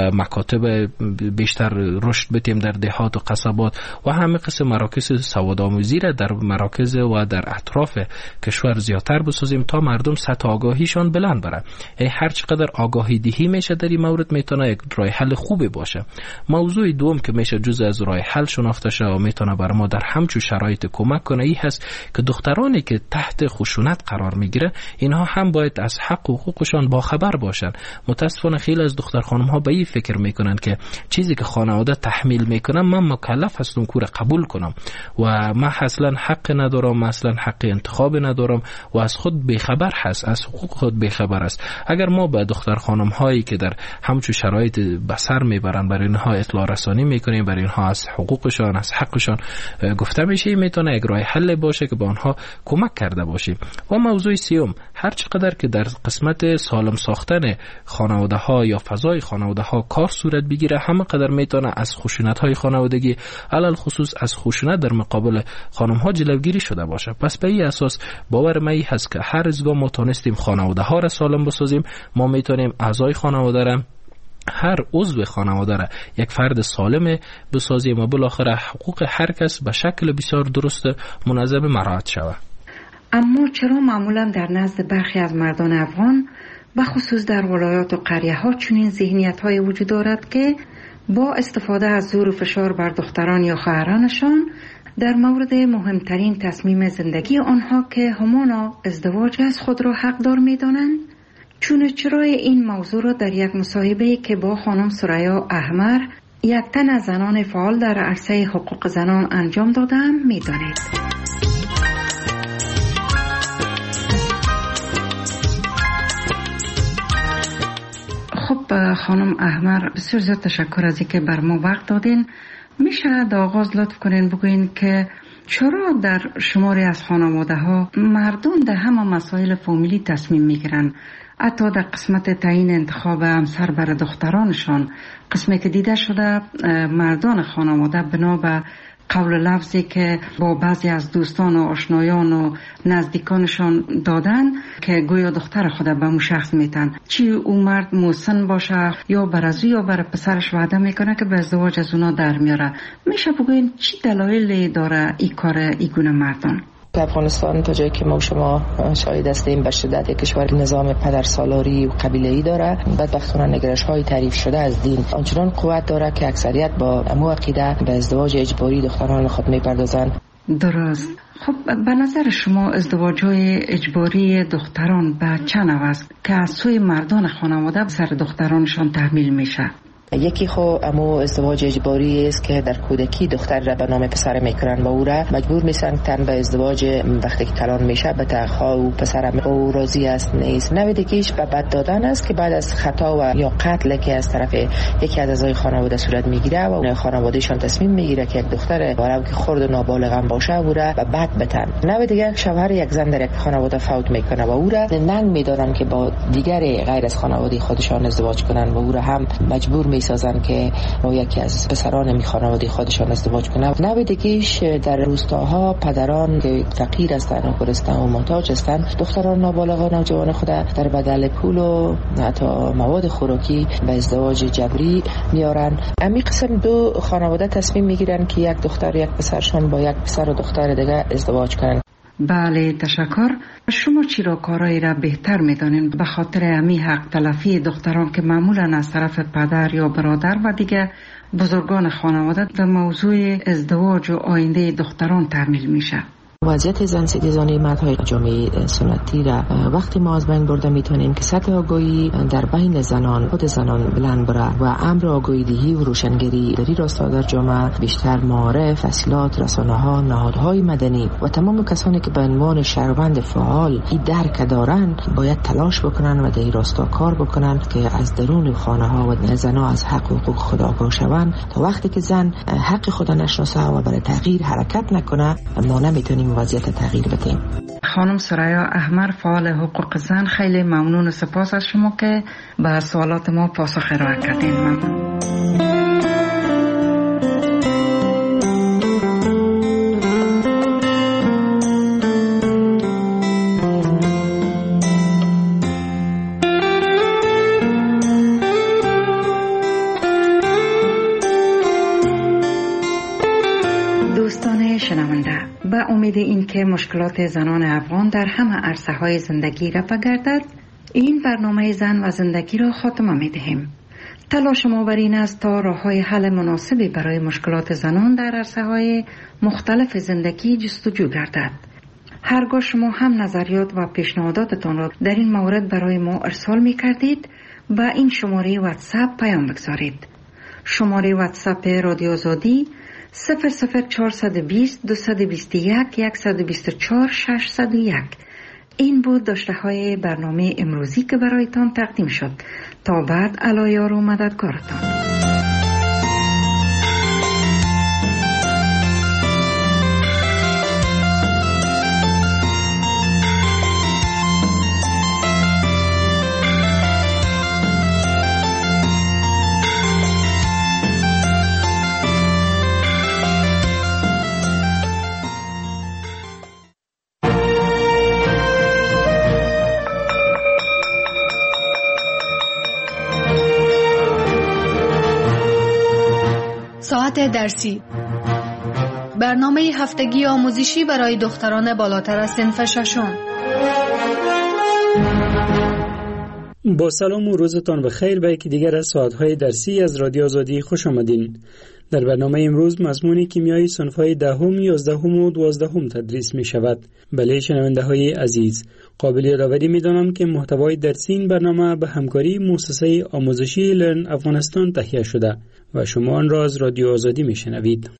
مکاتب بیشتر رشد بدیم در دهات و قصبات و همه قسم مراکز سوادآموزی را در مراکز و در اطراف کشور زیادتر بسازیم تا مردم سطح آگاهیشان بلند بره. یعنی هر چقدر آگاهی دهی میشه در این مورد میتونه یک راه حل خوبی باشه. موضوع دوم که میشه جزء از راه حل شناخته شه و میتونه بر ما در همچون شرایط کمک کنه این هست که دخترانی که تحت خشونت قرار میگیره اینها هم باید از حق و حقوقشان باخبر باشن. متاسفانه خیلی از دختر خانم ها به این فکر میکنن که چیزی که خانواده تحمیل میکنم من مکلف هستم کور قبول کنم و من اصلا حق ندارم، اصلا حق انتخاب ندارم و از خود بیخبر هست، از حقوق خود بیخبر است. اگر ما به دختر خانم هایی که در همچون شرایط بسر میبرن برای اینها اطلاع رسانی میکنیم، برای اینها از حقوقشان از حقشان گفته میشه، میتونه یک راه حل باشه که به آنها کمک کرده باشیم. و موضوع سیوم، هر چقدر که در قسمت سالم ساختن خانواده ها یا فضای خانواده ها کار صورت بگیره، همه قدر میتونه از خشونت های خانوادگی علل خصوص از خشونت در مقابل خانم ها جلوگیری شده باشه. پس به این اساس باور من هست که هر از گاه ما تونستیم خانواده ها را سالم بسازیم، ما میتونیم اعضای خانواده را، هر عضو خانواده را یک فرد سالم بسازیم و بالاخره حقوق هر کس به شکل بسیار درست منظم مراعات شود. اما چرا معمولا در نزد برخی از مردان افغان به خصوص در ولایات و قریه ها چنین ذهنیت های وجود دارد که با استفاده از زور و فشار بر دختران یا خواهرانشان در مورد مهمترین تصمیم زندگی آنها که همانا ازدواج از خود را حقدار می دانند؟ چون چرای این موضوع را در یک مصاحبه که با خانم ثریا احمر، یک تن از زنان فعال در عرصه حقوق زنان انجام دادم می دانید. خب خانم احمر، بسیار زیاد تشکر از اینکه بر ما وقت دادین. میشه در آغاز لطف کنین بگوین که چرا در شماری از خانواده ها مردم در همه مسائل فامیلی تصمیم میگیرن، حتی در قسمت تعیین انتخاب همسر برای دخترانشان، قسمی که دیده شده مردان خانواده بنا به قول لفظی که با بعضی از دوستان و آشنایان و نزدیکانشان دادن که گویا دختر خود به اون شخص میتن، چی اون مرد مسن باشه یا برازو یا برای پسرش وعده میکنه که به ازدواج از اونا در میاره. میشه بگوین چی دلایلی داره این کار این گونه مردان؟ افغانستان تا جایی که ما شما شاهد هستیم به شدت کشور نظام پدرسالاری و قبیله‌ای داره. بدبختانه نگرش‌های تعریف شده از دین آنچنان قوت داره که اکثریت با امو عقیده به ازدواج اجباری دختران خود میپردازند. درست. خب به نظر شما ازدواج‌های اجباری دختران به چه نوع است که از سوی مردان خانواده سر دخترانشان تحمیل میشه؟ یکی خو امو ازدواج اجباری است که در کودکی دختر را به نام پسر میکنن و او را مجبور میسن تن به ازدواج وقتی که کلان میشه به تخا و پسر او راضی است نیست. نوع دیگه‌اش به بد دادن است که بعد از خطا و یا قتل که از طرف یکی از اعضای خانواده صورت میگیره و خانوادهشان تصمیم میگیره که یک دختر ولو که خرد و نابالغ هم باشه او را به بد بتن. نوع دیگه شوهر یک زن در یک خانواده فوت میکنه و او را ننگ میدارن که با دیگر غیر از خانواده خودشان ازدواج کنن و او را هم مجبور میسازن که با یکی از پسران می خانواده خودشان ازدواج کنن. نوع دیگه‌اش در روستاها پدران که فقیر هستند و گرسنه و محتاج هستند دختران نابالغ و نوجوان خود در بدل پول و حتی مواد خوراکی به ازدواج جبری میارن. امی قسم دو خانواده تصمیم میگیرن که یک دختر یک پسرشان با یک پسر و دختر دیگه ازدواج کنن. بله تشکر. شما چی را کارایی را بهتر میدانین به خاطر امی حق تلفی دختران که معمولا از طرف پدر یا برادر و دیگه بزرگان خانواده در موضوع ازدواج و آینده دختران تحمیل میشه؟ وضعیت زن ستیزانه مردهای جامعه سنتی را وقتی ما از بین برده میتونیم که سطح آگاهی در بین زنان خود زنان بلند بره و امر آگاهی دهی و روشنگری در این راستا در جامعه بیشتر معارف، اصلاحات، رسانه‌ها، نهادهای مدنی و تمام کسانی که به عنوان شهروند فعال این درک دارن باید تلاش بکنن و در این راستا کار بکنن که از درون خانه‌ها و زنها از حق و حقوق خود آگاه شوند. تا وقتی که زن حق خود نشناسه و برای تغییر حرکت نکنه ما نمیتونیم وضعیت تغییر بدیم. خانم ثریا احمر فعال حقوق زن، خیلی ممنون و سپاس از شما که به سوالات ما پاسخ ارائه کردین. ممنون. به امید این که مشکلات زنان افغان در همه عرصه های زندگی را بگردد، این برنامه زن و زندگی را خاتمه می دهیم. تلاش ما بر این است تا راه های حل مناسبی برای مشکلات زنان در عرصه های مختلف زندگی جستجو گردد. هرگاه شما هم نظریات و پیشنهاداتتان را در این مورد برای ما ارسال می کردید به این شماره واتساپ پیام بگذارید. شماره واتساپ رادیو آزادی صفر صفر چهارصد و بیست دویست و بیست و یک صد و بیست و چهار ششصد و یک. این بود داشته های برنامه امروزی که برایتان تقدیم شد. تا بعد علایار و مددکارتان. ساعت درسی، برنامه هفتگی آموزشی برای دختران بالاتر از صنف ششم. با سلام و روزتان بخیر به یکی دیگر از ساعت‌های درسی از رادیو آزادی خوش آمدین. در برنامه امروز مضمون کیمیای صنف‌های دهم، یازدهم و دوازدهم تدریس می شود. بله شنونده‌های عزیز، قابل یادآوری می‌دانم که محتوای درسی این برنامه به همکاری مؤسسه آموزشی لرن افغانستان تهیه شده و شما آن را از رادیو آزادی می‌شنوید.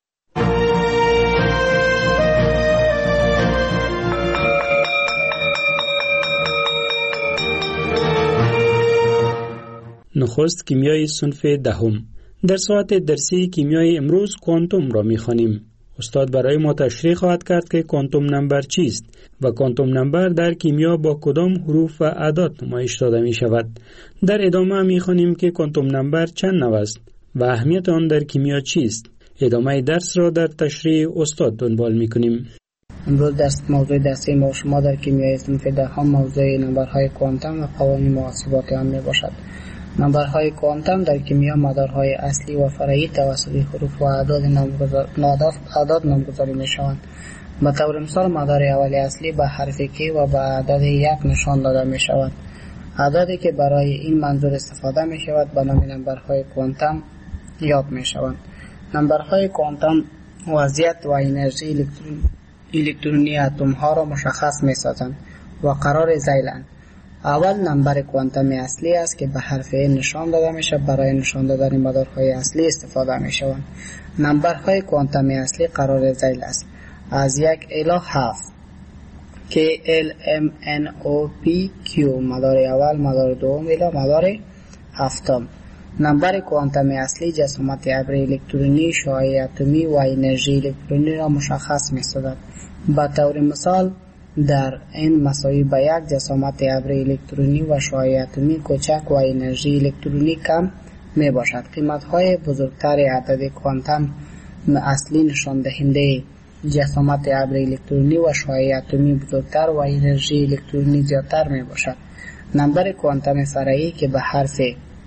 نخست کیمیای صنف دهم. در ساعت درسی کیمیای امروز کوانتوم را می‌خوانیم. استاد برای ما تشریح خواهد کرد که کوانتوم نمبر چیست و کوانتوم نمبر در کیمیا با کدام حروف و اعداد نمایش داده می شود. در ادامه می خوانیم که کوانتوم نمبر چند نوع است و اهمیت آن در کیمیا چیست. ادامه درس را در تشریح استاد دنبال می کنیم. امروز درس موضوع درسی ما شما در کیمیای صنف دهم موضوع نمبرهای کوانتوم و قوانین محاسباتی آن می باشد. نمبرهای کوانتوم در کیمیا مدارهای اصلی و فرعی توسط حروف و اعداد اعداد نامگذاری می شوند. به طور مثال مدار اولی اصلی به حرف کی و به عدد یک نشان داده می شود. اعدادی که برای این منظور استفاده می شود به نام نمبرهای کوانتوم یاد می شوند. نمبرهای کوانتوم وضعیت و انرژی الکترونی اتم ها را مشخص می سازند و قرار ذیلند. اول نمبر کوانتومی اصلی است که به حرف نشان داده می شود. برای نشان دادن مدارهای اصلی استفاده می شوند. نمبرهای کوانتومی اصلی قرار ذیل است از یک الی هفت که ال ام ان او پی کیو مدار اول، مدار دوم الی مدار هفتم. نمبر کوانتومی اصلی جسامت ابر الکترونی، شعاع اتمی و انرژی الکترونی را مشخص می سازد. به طور مثال در این مساوی به یک جسامت ابر الکترونی و شعاع اتمی کوچک و انرژی الکترونی کم می باشد. قیمت های بزرگتر عدد کوانتوم اصلی نشان دهنده جسامت ابر الکترونی و شعاع اتمی بزرگتر و انرژی الکترونی زیادتر می باشد. نمبر کوانتوم فرعی که به حرف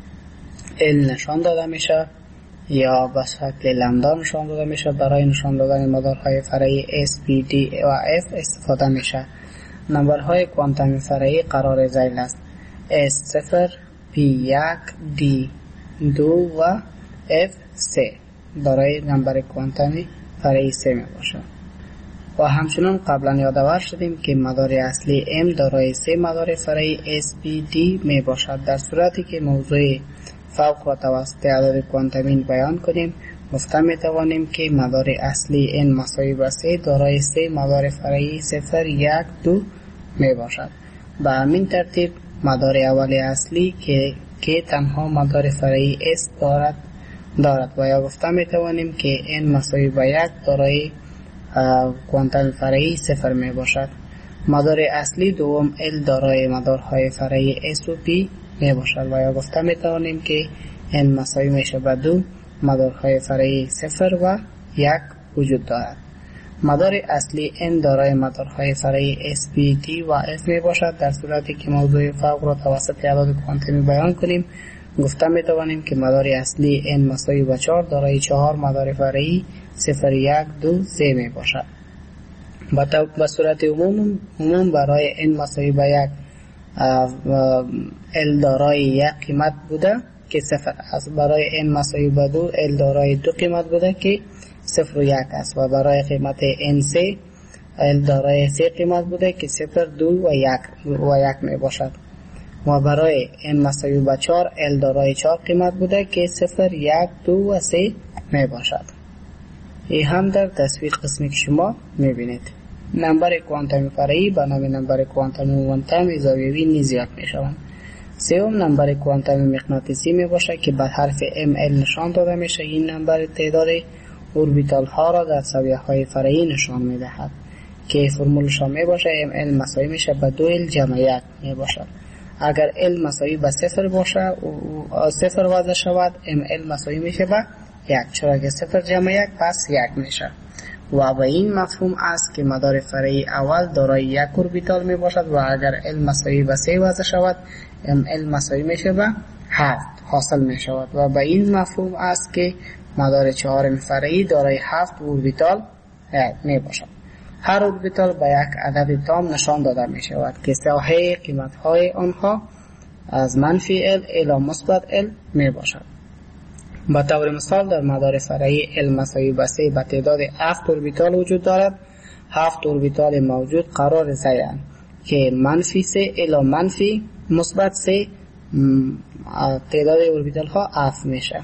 ال نشان داده می شود یا به شکل لمدا نشان داده می شود برای نشان دادن مدارهای فرعی اس، پی، دی و اف استفاده می شود. نمبرهای کوانتوم فرعی قرار ذیل است اس صفر، پی یک، دی دو و اف سه برای نمبر کوانتومی فرعی سه می باشد. و همچنان قبلا یادآور شدیم که مدار اصلی ام دارای سه مدار فرعی اس، پی، دی می باشد. در صورتی که موضوع فوق را توسط عدد کوانتومی بیان کنیم گفته می توانیم که مدار اصلی n مساوی به سه دارای سه مدار فرعی صفر، یک، دو می باشد. به همین ترتیب مدار اولی اصلی که که تنها مدار فرعی s دارد دارد و یا گفته می توانیم که n مساوی به یک دارای کوانتوم فرعی صفر می باشد. مدار اصلی دوم L دارای مدارهای فرعی S و P می باشد و یا گفته می توانیم که n مساوی میشه به دو مدارهای فرعی صفر و یک وجود دارد. مدار اصلی n دارای مدارهای فرعی S, P, D و F می باشد. در صورتی که موضوع فوق را توسط اعداد کوانتومی بیان کنیم گفته می توانیم که مدار اصلی n مساوی به چهار دارای چهار مدار فرعی صفر، یک، دو، سه می باشد. به صورت عموم عموم برای n مساوی به یک L دارای یک قیمت بوده که صفر است. برای n مساوی به دو L دارای دو قیمت بوده که صفر و یک است و برای قیمت n سه L دارای سه قیمت بوده که صفر، دو و یک و یک می باشد و برای n مساوی به چهار L دارای چهار قیمت بوده که صفر، یک، دو و سه می باشد. این هم در تصویر قسمی که شما می بینید. نمبر کوانتومی فرعی به نام نمبر کوانتومی مومنتوم زاویه‌ای نیز زیاد می شوند. سوم نمبر کوانتومی مغناطیسی می باشد که به حرف ام ال نشان داده می شود. این نمبر تعداد اوربیتال ها را در زاویه های فرعی نشان می دهد که فرمولش می باشد ام ال مساوی می شود به دو ال جمع یک می باشد. اگر ال مساوی به صفر باشد و صفر وضع شود ام ال مساوی می شود به یک، چرا که صفر جمع یک پس یک می شود. و به این مفهوم است که مدار فرعی اول دارای یک اوربیتال می باشد و اگر ال مساوی به سه وضع شود ام ال مساوی می شود به هفت حاصل می شود. و به این مفهوم است که مدار چهارم فرعی دارای هفت اوربیتال می باشد. هر اوربیتال به یک عدد تام نشان داده می شود که ساحه قیمت های آنها از منفی ال الی مثبت ال می باشد. به طور مثال در مدار فرعی ال مساوی به سه به تعداد هفت اوربیتال وجود دارد. هفت اوربیتال موجود قرار زیدند که منفی سه الی منفی مثبت سه تعداد اوربیتال ها هفت میشه.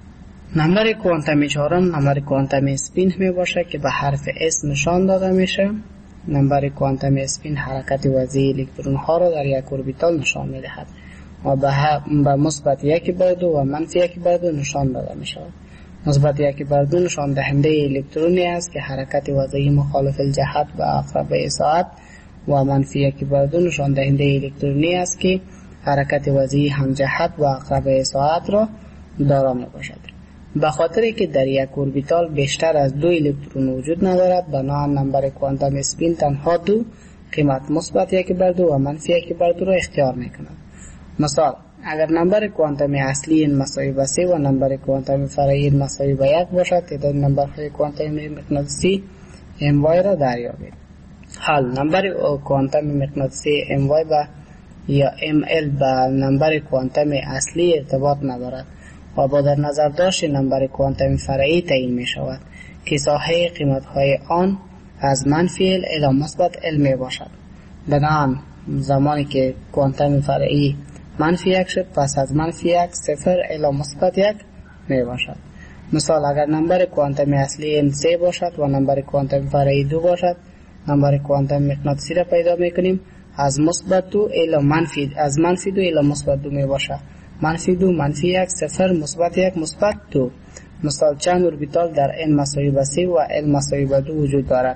نمبر کوانتومی چهارم نمبر کوانتومی اسپین می باشه که به حرف اس نشان داده میشه. نمبر کوانتومی اسپین حرکت وضعی الکترون ها را در یک اوربیتال نشان می دهد و به مثبت یک بر دو و منفی یک بر دو نشان داده می شود. مثبت یک بر دو نشان دهنده الکترونی است که حرکت وضعی مخالف الجهت به اقرب ساعت و منفی یک بر دو نشان دهنده الکترونی است که حرکت وضعی همجهت و اقرب ساعت را دارا می باشد. به خاطر که در یک اوربیتال بیشتر از دو الکترون وجود ندارد بنابراین نمبر کوانتوم اسپین تنها دو قیمت مثبت یک بر دو و منفی یک بر دو را اختیار می کند. مثال اگر نمبر کوانتومی اصلی مساوی به سه و نمبر کوانتومی فرعی مساوی به یک باشد تعداد نمبرهای کوانتومی مغناطیسی ام وای را دریابید. حال نمبر کوانتومی مغناطیسی ام وای با یا ام ال با نمبر کوانتومی اصلی ارتباط ندارد و با در نظر داشت نمبر کوانتومی فرعی تعیین می شود که ساحه قیمت های آن از منفی ال الی مثبت ال می باشد. بنابراین زمانی که کوانتومی فرعی منفی یک شد پس از منفی یک صفر الی مثبت یک می باشد. مثال اگر نمبر کوانتومی اصلی ان سه باشد و نمبر کوانتومی فرعی دو باشد نمبر کوانتومی مغناطیسی را پیدا می کنیم از مثبت دو الی منفی از منفی دو الی مثبت دو می باشد. منفی دو منفی یک صفر مثبت یک مثبت دو. مثال چند اوربیتال در n مساوی به سه و l مساوی به دو وجود دارد.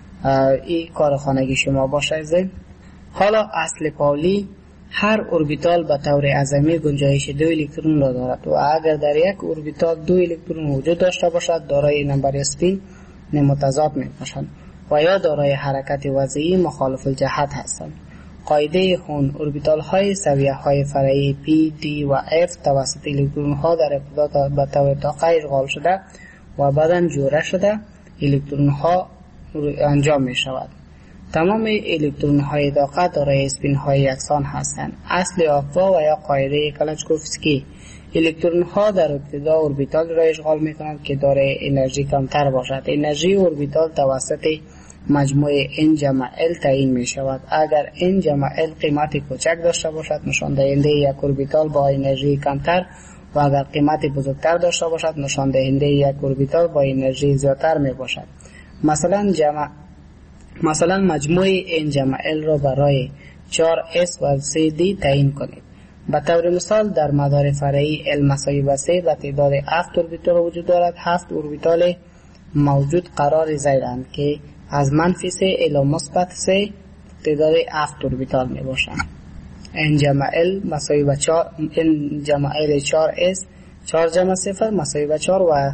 این کار خانگی شما باشه. حالا اصل پاولی هر اوربیتال به طور اعظمی گنجایش دو الکترون را دارد و اگر در یک اوربیتال دو الکترون وجود داشته باشد دارای نمبر اسپین متضاد می باشند و یا دارای حرکت وضعی مخالف الجهت هستند. قاعده هون اوربیتال های سویه های فرعی پی، دی و اف توسط الکترون ها در ابتدا به طور طاقه اشغال شده و بعداً جوره شده الکترون ها انجام می شود. تمام الکترون های طاقه دارای اسپین های یکسان هستند. اصل آقوا و یا قاعده کلاشکوفسکی الکترون ها در ابتدا اوربیتال را اشغال می کنند که دارای انرژی کمتر باشد. انرژی اوربیتال توسط مجموع n جمع l تعیین می شود. اگر n جمع l قیمت کوچک داشته باشد نشان دهنده یک اوربیتال با انرژی کمتر و اگر قیمت بزرگتر داشته باشد نشان دهنده یک اوربیتال با انرژی زیادتر می باشد. مثلا جمع مثلا مجموع n جمع l را برای چهار اس و سه دی تعیین کنید. به طور مثال در مدار فرعی l مساوی به سه و تعداد هفت اوربیتال وجود دارد. هفت اوربیتال موجود قرار زیدند که از منفی سه الی مثبت سه تعداد هفت اوربیتال می باشند. n جمع l مساوی به چهار n جمع l چهار اس چهار جمع صفر مساوی به چهار و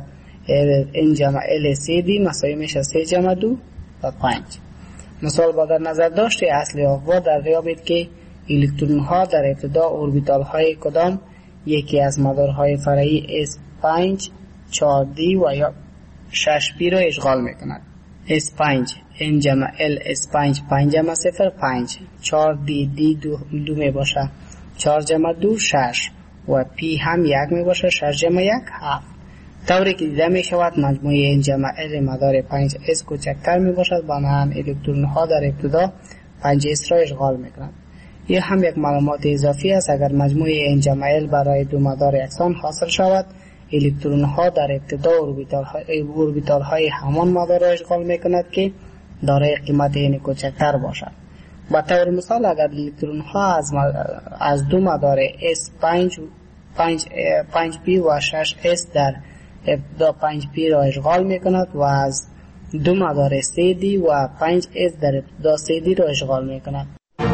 n جمع l سه دی مساوی میشه سه جمع دو و پنج. مثال با در نظر داشته اصل آقوا دریابید که الکترون ها در ابتدا اوربیتال های کدام یکی از مدارهای فرعی اس پنج چهار دی و یا شش پی را اشغال می کند. اس پنج n جمع l اس پنج پنج جمع صفر پنج چهار دی دی دو, دو می باشه چهار جمع دو شش و پی هم یک می باشه شش جمع یک هفت. طوری که دیده می شود مجموع n جمع l مدار پنج اس کوچکتر می باشد بنابراین الکترون ها در ابتدا پنج اس را اشغال می کنند. این هم یک معلومات اضافی است. اگر مجموع n جمع l برای دو مدار یکسان حاصل شود الکترون ها در ابتدا اوربیتال های, اوربیتال های همان مدار را اشغال می کند که دارای قیمت این کوچکتر باشد. به طور مثال اگر الکترون ها از از دو مدار S پنج پنج پی و شش S در ابتدا پنج پی را اشغال می کند و از دو مدار سه دی و پنج S در ابتدا سه دی را اشغال می کند.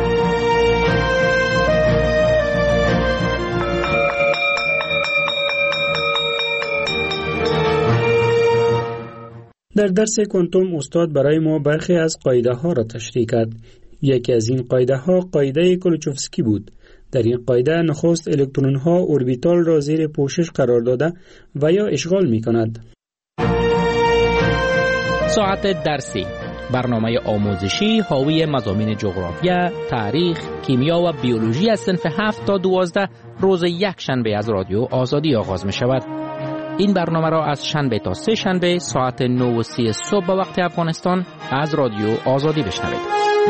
در درس کوانتوم استاد برای ما برخی از قاعده ها را تشریح کرد. یکی از این قاعده ها قاعده کلوچوفسکی بود. در این قاعده نخست الکترون ها اوربیتال را زیر پوشش قرار داده و یا اشغال می کند. ساعت درسی، برنامه آموزشی حاوی مضامین جغرافیا، تاریخ، کیمیا و بیولوژی از صنف هفت تا دوازده روز یک شنبه از رادیو آزادی آغاز می شود. این برنامه را از شنبه تا سه شنبه ساعت نه و سی صبح به وقت افغانستان از رادیو آزادی بشنوید.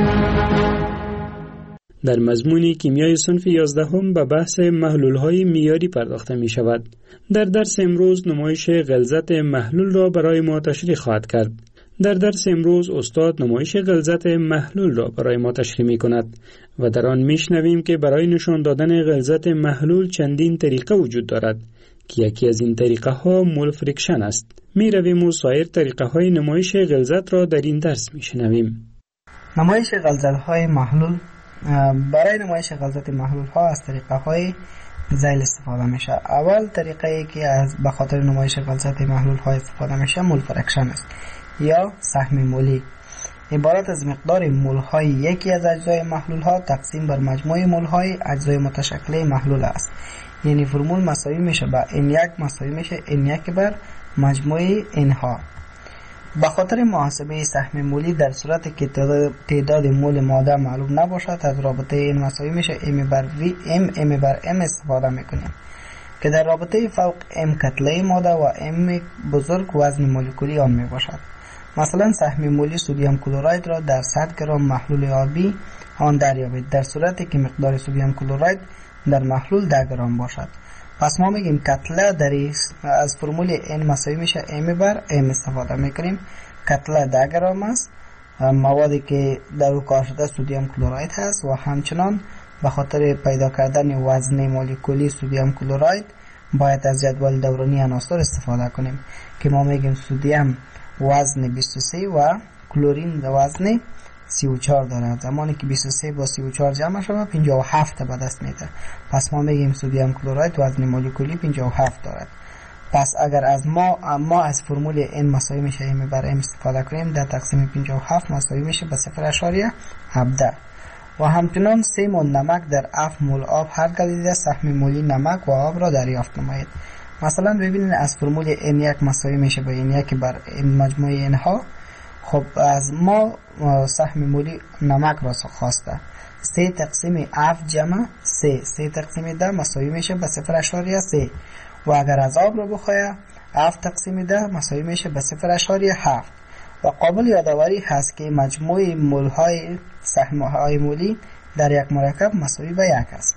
در مضمون کیمیای صنف یازدهم به بحث محلول‌های معیاری پرداخته می شود. در درس امروز نمایش غلظت محلول را برای ما تشریح خواهد کرد. در درس امروز استاد نمایش غلظت محلول را برای ما تشریح می کند و در آن می شنویم که برای نشان دادن غلظت محلول چندین طریقه وجود دارد که یکی از این طریقه ها مول فریکشن است. می رویم و سایر طریقه های نمایش غلظت را در این درس می شنویم. نمایش غلظت های محلول. برای نمایش غلظت محلول ها از طریقه های ذیل استفاده میشه. اول طریقه ای که از به خاطر نمایش غلظت محلول ها استفاده میشه مول فریکشن است یا سهم مولی. عبارت از مقدار مول های یکی از اجزای محلول ها تقسیم بر مجموع مول های اجزای متشکل محلول است. یعنی فرمول مساوی میشه با ان یک مساوی میشه ان یک بر مجموع ان ها. به خاطر محاسبه سهم مولی در صورتی که تعداد مول ماده معلوم نباشد از رابطه این مساوی میشه ام بر وی ام ام بر ام استفاده میکنیم که در رابطه فوق ام کتله ماده و ام بزرگ وزن مولکولی آن میباشد. مثلا سهم مولی سدیم کلراید را در صد گرم محلول آبی آن دریابید در صورتی که مقدار سدیم کلراید در محلول ده گرم باشد. پس ما میگیم کتله در از فرمول n مساوی میشه m بر m استفاده میکنیم. کتله ده گرم است. موادی که در او کار شده سدیم کلراید هست و همچنان به خاطر پیدا کردن وزن مولکولی سدیم کلراید باید از جدول دورانی عناصر استفاده کنیم که ما میگیم سدیم وزن بیست و سه و کلورین وزن سی و چهار دارد. زمانی که بیست و سه با سی و چهار جمع شود پنجاه و هفت به دست میده. پس ما میگیم سدیم کلراید وزن مولکولی پنجاه و هفت دارد. پس اگر از ما ما از فرمول n مساوی میشه m بر m استفاده کنیم در تقسیم پنجاه و هفت مساوی میشه به صفر اشاریه هفده. و همچنان سه مول نمک در هفت مول آب هر گزیده سهم مولی نمک و آب را دریافت نمایید. مثلا ببینید از فرمول n یک مساوی میشه به n یک بر m مجموع n ها. خب از ما سهم مولی نمک را خواسته. سه تقسیم هفت جمع سه سه تقسیم ده مساوی میشه به صفر اشاریه سه و اگر از آب را بخواهی هفت تقسیم ده مساوی میشه به صفر اشاریه هفت. و قابل یادآوری هست که مجموع مول های سهم های مولی در یک مرکب مساوی به یک است.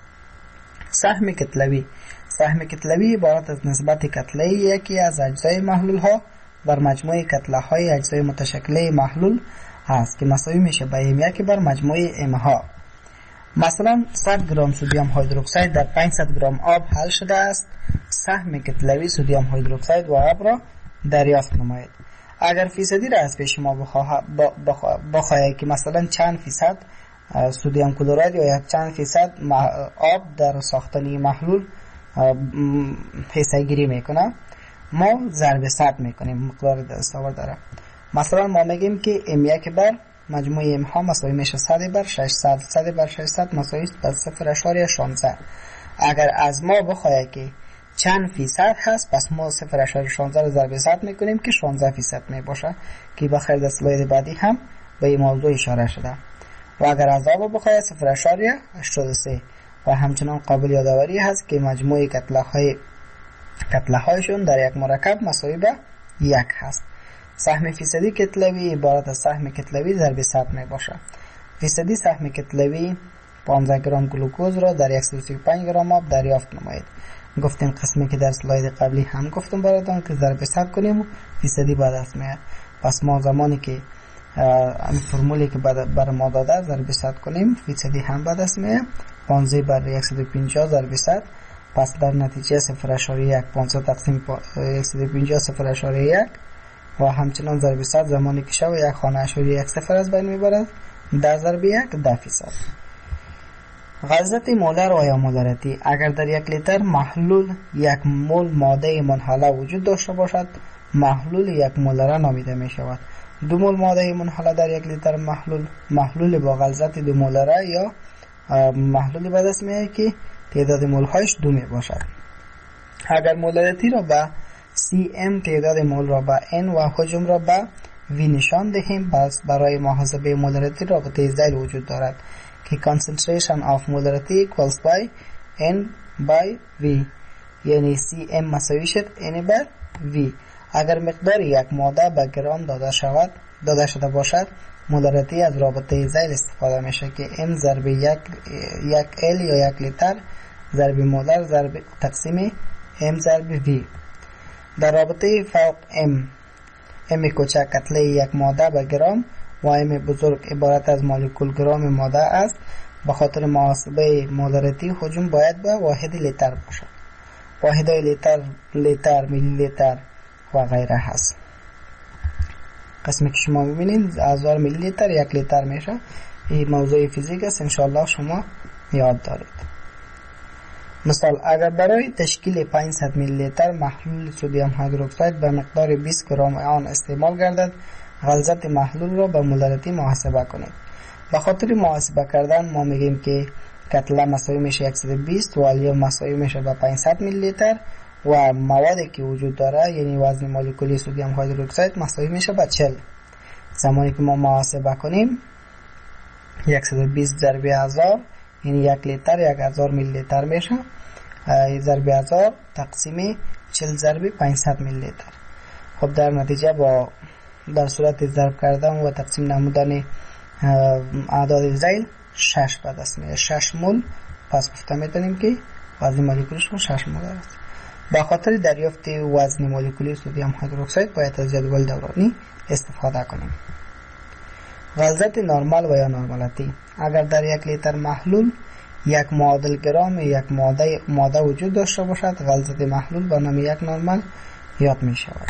سهم کتلوی. سهم کتلوی عبارت از نسبت کتله یکی از اجزای محلول ها بر مجموع کتله های اجزای متشکل محلول هست که مساوی میشه به ام یک بر مجموع ام ها. مثلا صد گرم سدیم هیدروکسید در پانصد گرم آب حل شده است. سهم کتلوی سدیم هیدروکسید و آب را دریافت نمایید. اگر فیصدی را از پیش ما بخواهید که مثلا چند فیصد سدیم کلراید یا چند فیصد آب در ساختن محلول حصه گیری میکنه ما ضرب صد میکنیم مقدار دستاورد داره. مثلا ما میگیم که ام یک بر مجموع ام ها مساوی میشه صد بر ششصد. صد بر ششصد مساوی به صفر اشاریه شانزده. اگر از ما بخواهد که چند فیصد هست پس ما صفر اشاریه شانزده رو ضرب صد میکنیم که شانزده فیصد میباشه که بخیر در سلاید بعدی هم به این موضوع اشاره شده. و اگر از آب بخواهد صفر اشاریه هشتاد و سه. و همچنان قابل یادآوری هست که مجموع کتله های کتله هایشون در یک مرکب مساوی به یک هست. سهم فیصدی کتلوی عبارت از سهم کتلوی ضرب صد می باشه. فیصدی سهم کتلوی پانزده گرم گلوکوز را در صد و سی و پنج گرم آب دریافت نمایید. گفتیم قسمی که در سلاید قبلی هم گفتم براتون که ضرب صد کنیم و فیصدی به دست میاد. پس ما زمانی که این فرمولی که بر ما داده ضرب صد کنیم فیصدی هم به دست میاد. پانزده بر صد و پنجاه ضرب صد، پس در نتیجه صفر اشاریه یک پانصد تقسیم صد و پنجاه صفر اشاریه یک و همچنان ضرب صد زمانی که شو یک خانه اشاریه یک صفر از بین میبرد. ده ضرب یک ده فیصد. غلظت مولر و یا مولریتی: اگر در یک لیتر محلول یک مول ماده منحله وجود داشته باشد محلول یک مولره نامیده می شود. دو مول ماده منحله در یک لیتر محلول محلول با غلظت دو مولره یا محلولی به دست می آید که تعداد مول هایش دو می باشد. اگر مولریتی را به سی ام، تعداد مول را به N و حجم را به V نشان دهیم، پس برای محاسبه مولریتی رابطه ذیل وجود دارد که concentration of molarity equals by N by V، یعنی سی ام مساوی شد N بر V. اگر مقدار یک ماده به گرام داده شود داده شده باشد مولریتی از رابطه ذیل استفاده میشه که M ضرب یک یک L یا یک لیتر ضرب مولر ضرب تقسیم M ضرب V. در رابطه فوق M M کوچک کتله یک ماده به گرام و M بزرگ عبارت از مولکول گرام ماده است. به خاطر محاسبه مولریتی حجم باید به واحد لیتر باشد. واحدهای لیتر، لیتر، میلی لیتر و غیره هست. قسمی که شما ببینید هزار میلی لیتر یک لیتر میشه. این موضوع فیزیک است، انشاءالله شما یاد دارید. مثال: اگر برای تشکیل پانصد میلی لیتر محلول سدیم هیدروکساید به مقدار بیست گرم آن استعمال گردد غلظت محلول را به مولریتی محاسبه کنید. به خاطر محاسبه کردن ما میگیم که کتله مساوی میشه صد و بیست و الیوم مساوی میشه به پانصد میلی لیتر و موادی که وجود داره یعنی وزن مولکولی سدیم هیدروکساید مساوی میشه به چهل. زمانی که ما محاسبه کنیم صد و بیست ضرب هزار یعنی یک لیتر یک هزار میلی لیتر میشه. ضرب هزار تقسیم چهل ضرب پانصد میلی لیتر. خب در نتیجه با در صورت ضرب کردن و تقسیم نمودن اعداد ذیل شش به دست میاد. شش مول. پس گفته میتونیم که وزن مولکولیش شش مول است. به خاطر دریافت وزن مولکولی سدیم هیدروکساید باید از جدول دورانی استفاده کنیم. غلظت نرمال و یا نرمالتی: اگر در یک لیتر محلول یک معادل گرام یک ماده ماده وجود داشته باشد غلظت محلول به نام یک نرمال یاد می شود.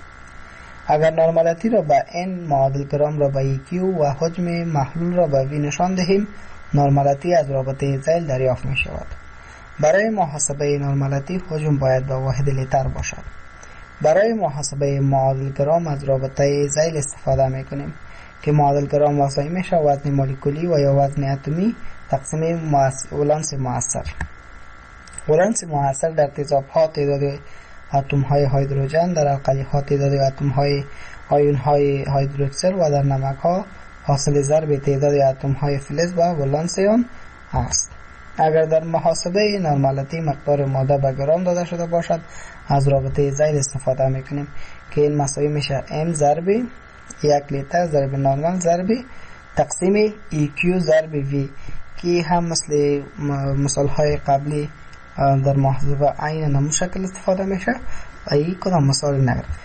اگر نرمالتی را به N، معادل گرام را به Q و حجم محلول را به V نشان دهیم نرمالتی از رابطه ذیل دریافت می شود. برای محاسبه نرمالتی حجم باید به واحد لیتر باشد. برای محاسبه معادل گرام از رابطه ذیل استفاده می کنیم که معادل گرام واسه میشه وزن مولکولی و یا وزن اتمی تقسیم ولانس مؤثر. ولانس مؤثر در تیزاب ها تعداد اتم های هیدروژن، در القلی ها تعداد اتم های آیون های هیدروکسل و در نمک ها حاصل ضرب تعداد اتم های فلز و ولانس آن است. اگر در محاسبه نرمالتی مقدار ماده به گرام داده شده باشد از رابطه ذیل استفاده میکنیم که این مساوی میشه M ضرب یک لیتر ضرب نرمال ضرب تقسیم ای کیو ضرب وی که هم مثل مثال های قبلی در محاسبه عین نمو شکل استفاده میشه و این کدام مثال نگرفت.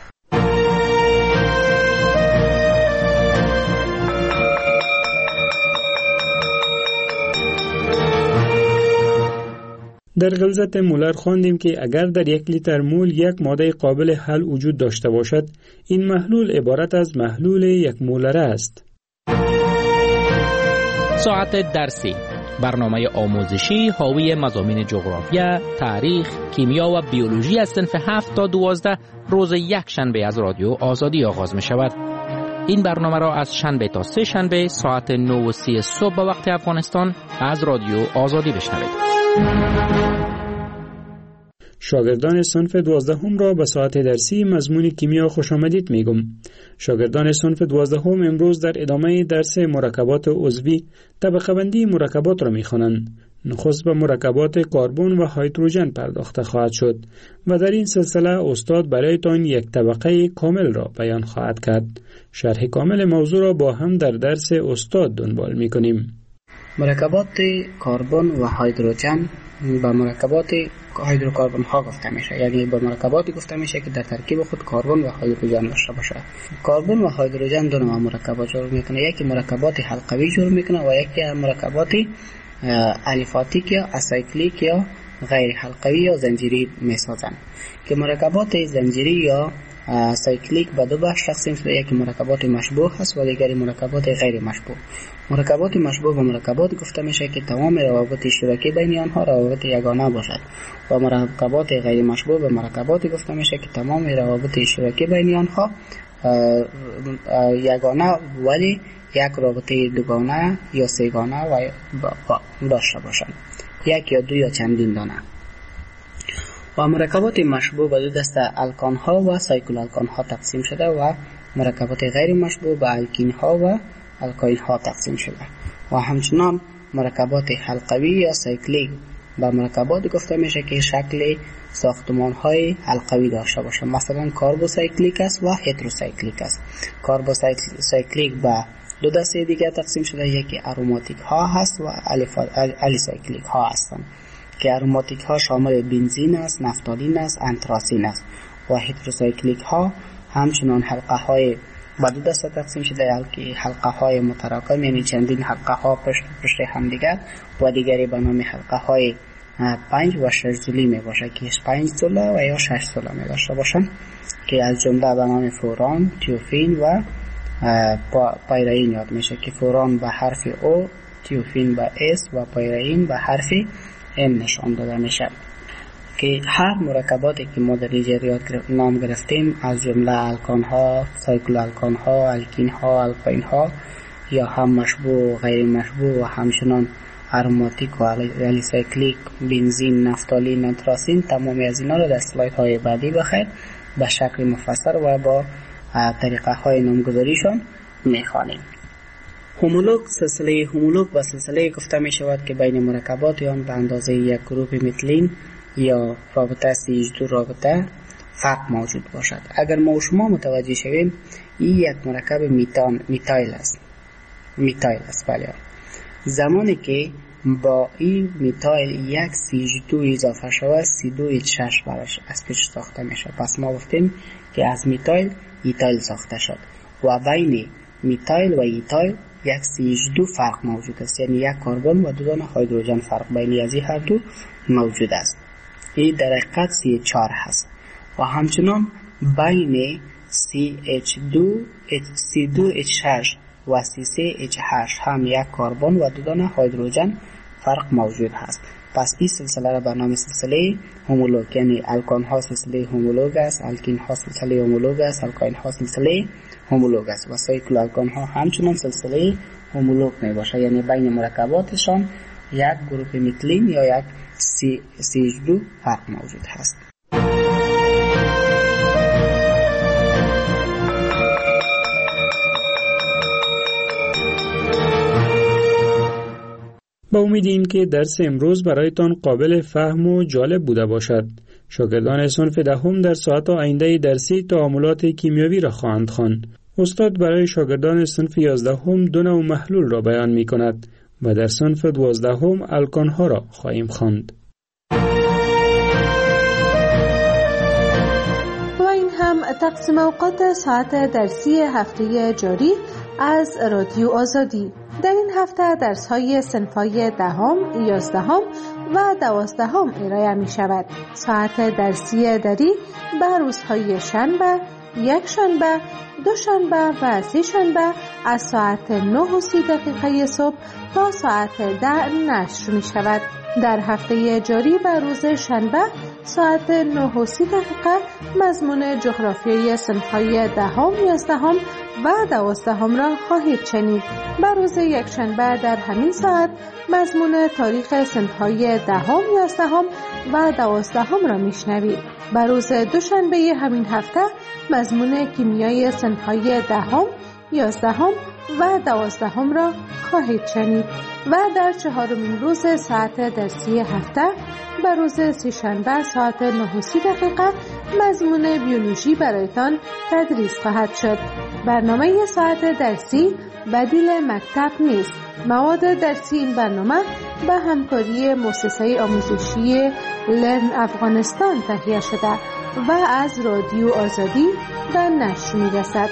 در غلظت مولر خواندیم که اگر در یک لیتر مول یک ماده قابل حل وجود داشته باشد این محلول عبارت از محلول یک مولره است. ساعت درسی، برنامه آموزشی حاوی مضامین جغرافیا، تاریخ، کیمیا و بیولوژی از صنف هفت تا دوازده روز یک شنبه از رادیو آزادی آغاز می شود. این برنامه را از شنبه تا سه شنبه ساعت نه و سی صبح به وقت افغانستان از رادیو آزادی بشنوید. شاگردان صنف دوازدهم را به ساعت درسی مضمون کیمیا خوش آمدید میگم. شاگردان صنف دوازدهم امروز در ادامه درس مرکبات عضوی طبقه بندی مرکبات را میخوانند. نخست به مرکبات کربن و هیدروژن پرداخته خواهد شد و در این سلسله استاد برایتان یک طبقه کامل را بیان خواهد کرد. شرح کامل موضوع را با هم در درس استاد دنبال میکنیم. مرکبات کربن و هیدروژن به مرکبات هیدروکربن ها گفته میشه، یعنی به مرکباتی گفته میشه که در ترکیب خود کربن و هیدروژن داشته باشه. کربن و هیدروژن دو نوع مرکبات جور میکنه، یکی مرکبات حلقوی جور میکنه و یکی مرکبات الیفاتیک یا اسایکلیک یا غیر حلقوی یا زنجیری میسازن. که مرکبات زنجیری یا سایکلیک به دو بخش تقسیم شده، یکی مرکبات مشبوه هست و دیگری مرکبات غیر مشبوه. مرکبات مشبوه و مرکبات گفته میشه که تمام روابط اشتراکی بین آنها روابط یگانه باشد و مرکبات غیر مشبوه و مرکبات گفته میشه که تمام روابط اشتراکی بین آنها یگانه ولی یک رابطه دوگانه یا سه‌گانه و داشته باشند، یک یا دو یا چندین دانه. و مرکبات مشبوه به دو دسته الکان ها و سایکل الکان ها تقسیم شده و مرکبات غیر مشبوه به الکین ها و الکاین ها تقسیم شده. و همچنان مرکبات حلقوی یا سایکلیک به مرکبات گفته میشه که شکل ساختمان های حلقوی داشته باشه، مثلا کاربوسایکلیک است و هتروسایکلیک است. کاربوسایکلیک به دو دسته دیگر تقسیم شده، یکی اروماتیک ها هست و الیسایکلیک ها هستند که اروماتیک ها شامل بنزین است، نفتالین است، انتراسین است. و هتروسایکلیک ها همچنان حلقه های با دو دسته تقسیم شده، حلقه های متراکم یعنی چندین حلقه ها پشت پشت هم دیگر و دیگری به نام حلقه های پنج و شش زولی می باشه که پنج زوله و یا شش زوله می داشته باشن که از جمله به نام فوران، تیوفین و پایرین یاد میشه که فوران به حرف او، تیوفین به اس و پایرین به حرف ام نشان داده میشه. که هر مرکباتی که ما در اینجا نام گرفتیم از جمله الکان ها، سایکل الکان ها، الکین ها، الکاین ها یا هم مشبوه و غیر مشبوه و همچنان اروماتیک و الیسایکلیک، بنزین، نفتالین، انتراسین، تمامی از اینا رو در اسلاید های بعدی بخیر به شکل مفصل و با طریقه های نامگذاریشان میخوانیم. هومولوگ، سلسله هومولوگ و سلسله گفته می شود که بین مرکبات آن به اندازه یک گروپ متلین یا رابطه سی اچ دو رابطه فرق موجود باشد. اگر ما و شما متوجه شویم این یک مرکب میتان میتایل است. میتایل است بله. زمانی که با این میتایل یک سی اچ دو اضافه شود سی دو اچ شش برش از پیش ساخته میشه. پس ما گفتیم که از میتایل ایتایل ساخته شد و بین میتایل و ایتایل یک سی اچ دو فرق موجود است، یعنی یک کربن و دو دانه هیدروژن فرق بین از این هر دو موجود است. این در حقیقت سی اچ چهار هست. و همچنان بین سی اچ دو سی دو اچ شش و سی سه اچ هشت هم یک کربن و دو دانه هیدروژن فرق موجود هست. پس این سلسله را به نام سلسله هومولوگ، یعنی الکان ها سلسله هومولوگ است، الکین ها سلسله هومولوگ است، الکاین ها سلسله هومولوگ است و سایکل الکان ها همچنان سلسله هومولوگ می باشه، یعنی بین مرکباتشان یک گروپ متلین یا یک سی اچ دو فرق موجود هست. با امید این که درس امروز برایتان قابل فهم و جالب بوده باشد. شاگردان صنف دهم در ساعت آینده درسی تعاملات کیمیاوی را خواهند خواند. استاد برای شاگردان صنف یازدهم دو نوع محلول را بیان می کند و در صنف دوازدهم الکان ها را خواهیم خواند. و این هم تقسیم اوقات ساعت درسی هفته جاری از رادیو آزادی. در این هفته درس های صنف‌های دهم، یازدهم و دوازدهم ارائه می شود. ساعت درسی دری به روزهای شنبه، یک شنبه، دو شنبه و سه شنبه از ساعت نه و سی دقیقه صبح تا ساعت ده نشر می شود. در هفته جاری به روز شنبه ساعت نه و سی دقیقه مضمون جغرافیای صنف‌های دهم، یازدهم و دوازدهم را خواهید شنید. به روز یک شنبه در همین ساعت مضمون تاریخ صنف‌های دهم، یازدهم و دوازدهم را میشنوید. به روز دوشنبه همین هفته مضمون کیمیای صنف‌های دهم، یازدهم و دوازدهم را خواهید شنید و در چهارمین روز ساعت درسی هفته به روز سه‌شنبه ساعت نه و سی دقیقه مضمون بیولوژی برایتان تدریس خواهد شد. برنامه ساعت درسی بدیل مکتب نیست. مواد درسی این برنامه به همکاری مؤسسه آموزشی لرن افغانستان تهیه شده و از رادیو آزادی به نشر می‌رسد.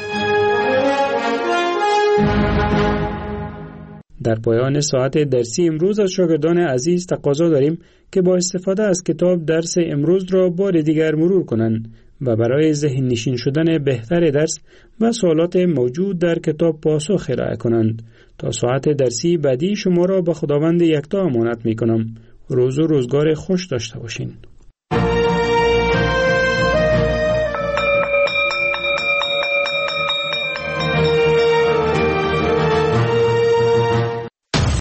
در پایان ساعت درسی امروز از شاگردان عزیز تقاضا داریم که با استفاده از کتاب درس امروز را بار دیگر مرور کنند و برای ذهن نشین شدن بهتر درس و سوالات موجود در کتاب پاسخ ارائه کنند. تا ساعت درسی بعدی شما را به خداوند یکتا امانت می کنم. روز و روزگار خوش داشته باشین.